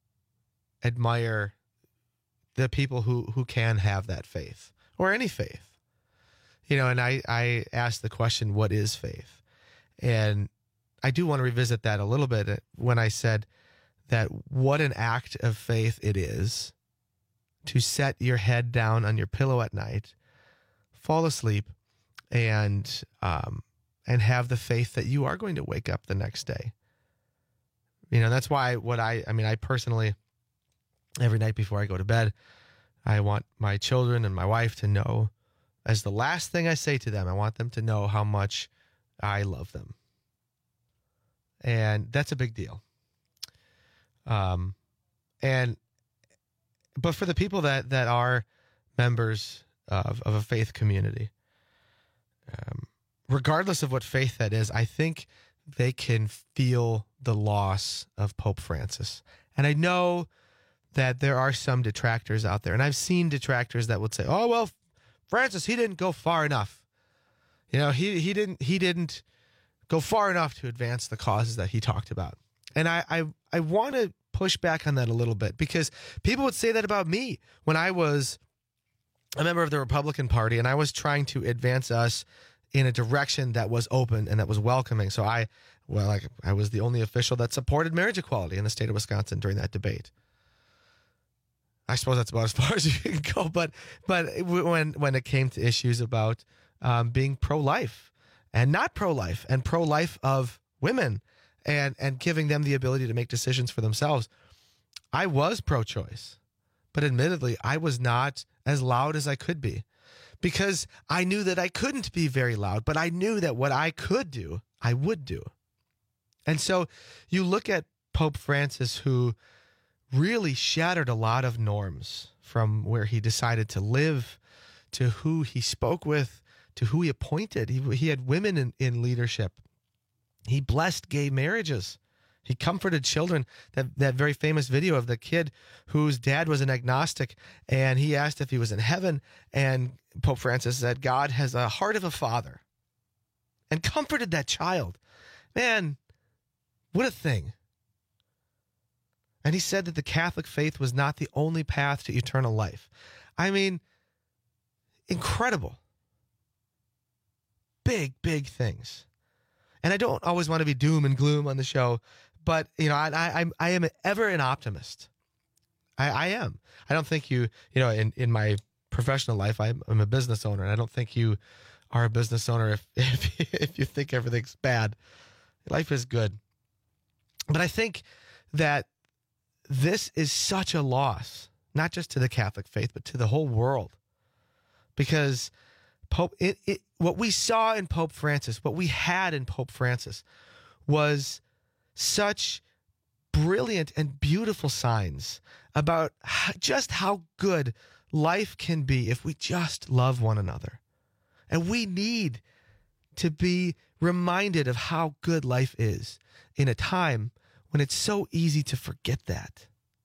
admire the people who who can have that faith, or any faith, you know. And I I asked the question, what is faith? And I do want to revisit that a little bit when I said that what an act of faith it is to set your head down on your pillow at night, fall asleep, and um, and have the faith that you are going to wake up the next day. You know, that's why what I, I mean, I personally, every night before I go to bed, I want my children and my wife to know, as the last thing I say to them, I want them to know how much I love them. And that's a big deal. Um, and, but for the people that, that are members of, of a faith community, um, regardless of what faith that is, I think they can feel the loss of Pope Francis. And I know that there are some detractors out there, and I've seen detractors that would say, oh, well, Francis, he didn't go far enough. You know, he, he didn't, he didn't, go far enough to advance the causes that he talked about. And I, I, I want to push back on that a little bit, because people would say that about me when I was a member of the Republican Party and I was trying to advance us in a direction that was open and that was welcoming. So I, well, like I was the only official that supported marriage equality in the state of Wisconsin during that debate. I suppose that's about as far as you can go. But but when when it came to issues about um, being pro-life and not pro-life and pro-life of women and and giving them the ability to make decisions for themselves, I was pro-choice. But admittedly, I was not as loud as I could be because I knew that I couldn't be very loud, but I knew that what I could do, I would do. And so you look at Pope Francis, who really shattered a lot of norms from where he decided to live to who he spoke with to who he appointed. He, he had women in, in leadership. He blessed gay marriages. He comforted children. That, that very famous video of the kid whose dad was an agnostic, and he asked if he was in heaven, and Pope Francis said, God has a heart of a father, and comforted that child. Man, what a thing. And he said that the Catholic faith was not the only path to eternal life. I mean, incredible. Big, big things. And I don't always want to be doom and gloom on the show, but you know, I I, I am ever an optimist. I, I am. I don't think you, you know, in, in my professional life, I'm, I'm a business owner, and I don't think you are a business owner if, if if you think everything's bad. Life is good. But I think that this is such a loss, not just to the Catholic faith, but to the whole world. Because Pope, it, it, what we saw in Pope Francis, what we had in Pope Francis was such brilliant and beautiful signs about how, just how good life can be if we just love one another. And we need to be reminded of how good life is in a time when it's so easy to forget that.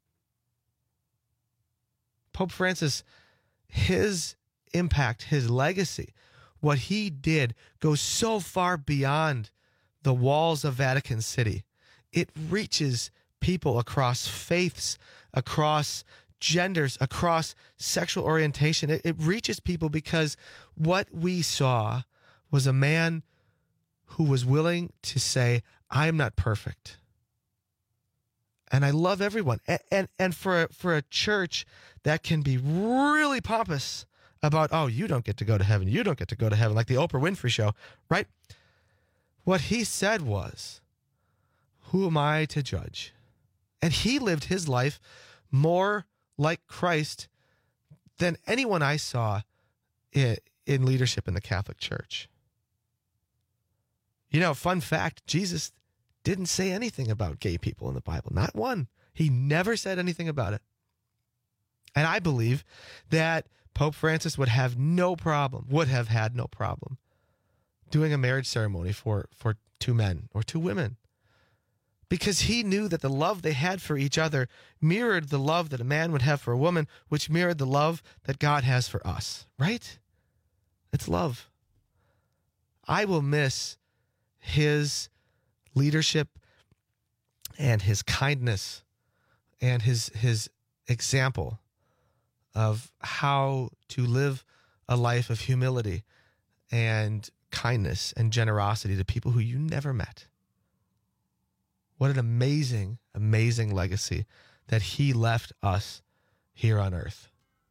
Pope Francis, his impact, his legacy, what he did goes so far beyond the walls of Vatican City. It reaches people across faiths, across genders, across sexual orientation. It, it reaches people because what we saw was a man who was willing to say, I am not perfect. And I love everyone. And, and, and for, a, for a church that can be really pompous about, oh, you don't get to go to heaven. You don't get to go to heaven, like the Oprah Winfrey Show, right? What he said was, who am I to judge? And he lived his life more like Christ than anyone I saw in, in leadership in the Catholic Church. You know, fun fact, Jesus didn't say anything about gay people in the Bible. Not one. He never said anything about it. And I believe that Pope Francis would have no problem, would have had no problem doing a marriage ceremony for, for two men or two women. Because he knew that the love they had for each other mirrored the love that a man would have for a woman, which mirrored the love that God has for us, right? It's love. I will miss his leadership and his kindness and his his example of how to live a life of humility and kindness and generosity to people who you never met. What an amazing, amazing legacy that he left us here on earth.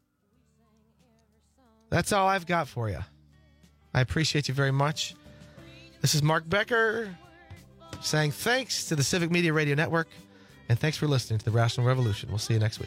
That's all I've got for you. I appreciate you very much. This is Mark Becker saying thanks to the Civic Media Radio Network, and thanks for listening to The Rational Revolution. We'll see you next week.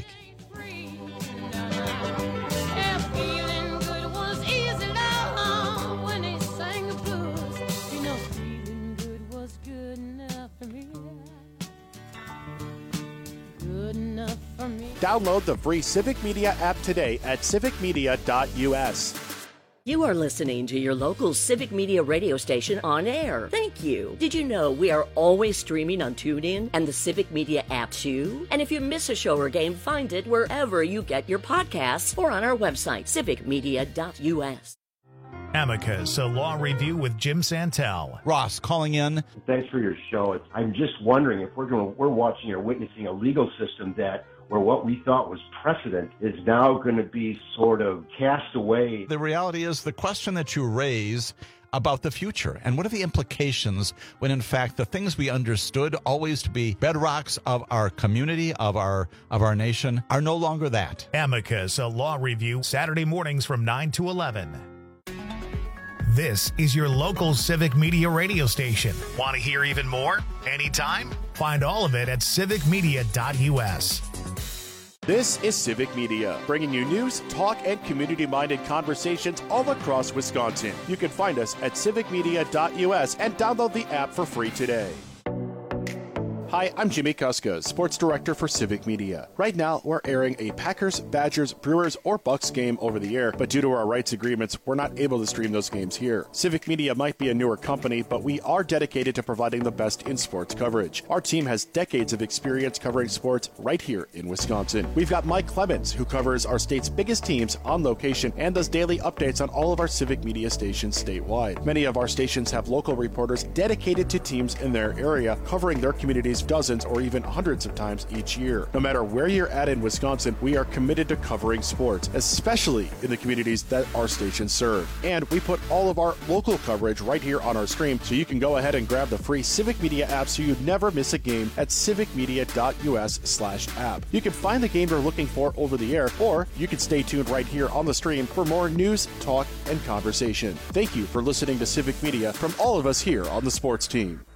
Download the free Civic Media app today at civic media dot u s. You are listening to your local Civic Media radio station on air. Thank you. Did you know we are always streaming on TuneIn and the Civic Media app too? And if you miss a show or game, find it wherever you get your podcasts or on our website, civic media dot u s. Amicus, a law review with Jim Santel. Ross calling in. Thanks for your show. It's, I'm just wondering if we're going, we're watching or witnessing a legal system that where what we thought was precedent is now going to be sort of cast away. The reality is the question that you raise about the future? And what are the implications when, in fact, the things we understood always to be bedrocks of our community, of our of our nation, are no longer that? Amicus, a law review, Saturday mornings from nine to eleven. This is your local Civic Media radio station. Want to hear even more? Anytime? Find all of it at civic media dot u s. This is Civic Media, bringing you news, talk, and community-minded conversations all across Wisconsin. You can find us at civic media dot u s and download the app for free today. Hi, I'm Jimmy Kuska, Sports Director for Civic Media. Right now, we're airing a Packers, Badgers, Brewers, or Bucks game over the air, but due to our rights agreements, we're not able to stream those games here. Civic Media might be a newer company, but we are dedicated to providing the best in sports coverage. Our team has decades of experience covering sports right here in Wisconsin. We've got Mike Clemens, who covers our state's biggest teams on location and does daily updates on all of our Civic Media stations statewide. Many of our stations have local reporters dedicated to teams in their area, covering their communities dozens or even hundreds of times each year. No matter where you're at in Wisconsin, we are committed to covering sports, especially in the communities that our stations serve. And we put all of our local coverage right here on our stream, so you can go ahead and grab the free Civic Media app so you never miss a game at civic media dot u s slash app. You can find the game you're looking for over the air, or you can stay tuned right here on the stream for more news, talk, and conversation. Thank you for listening to Civic Media from all of us here on the sports team.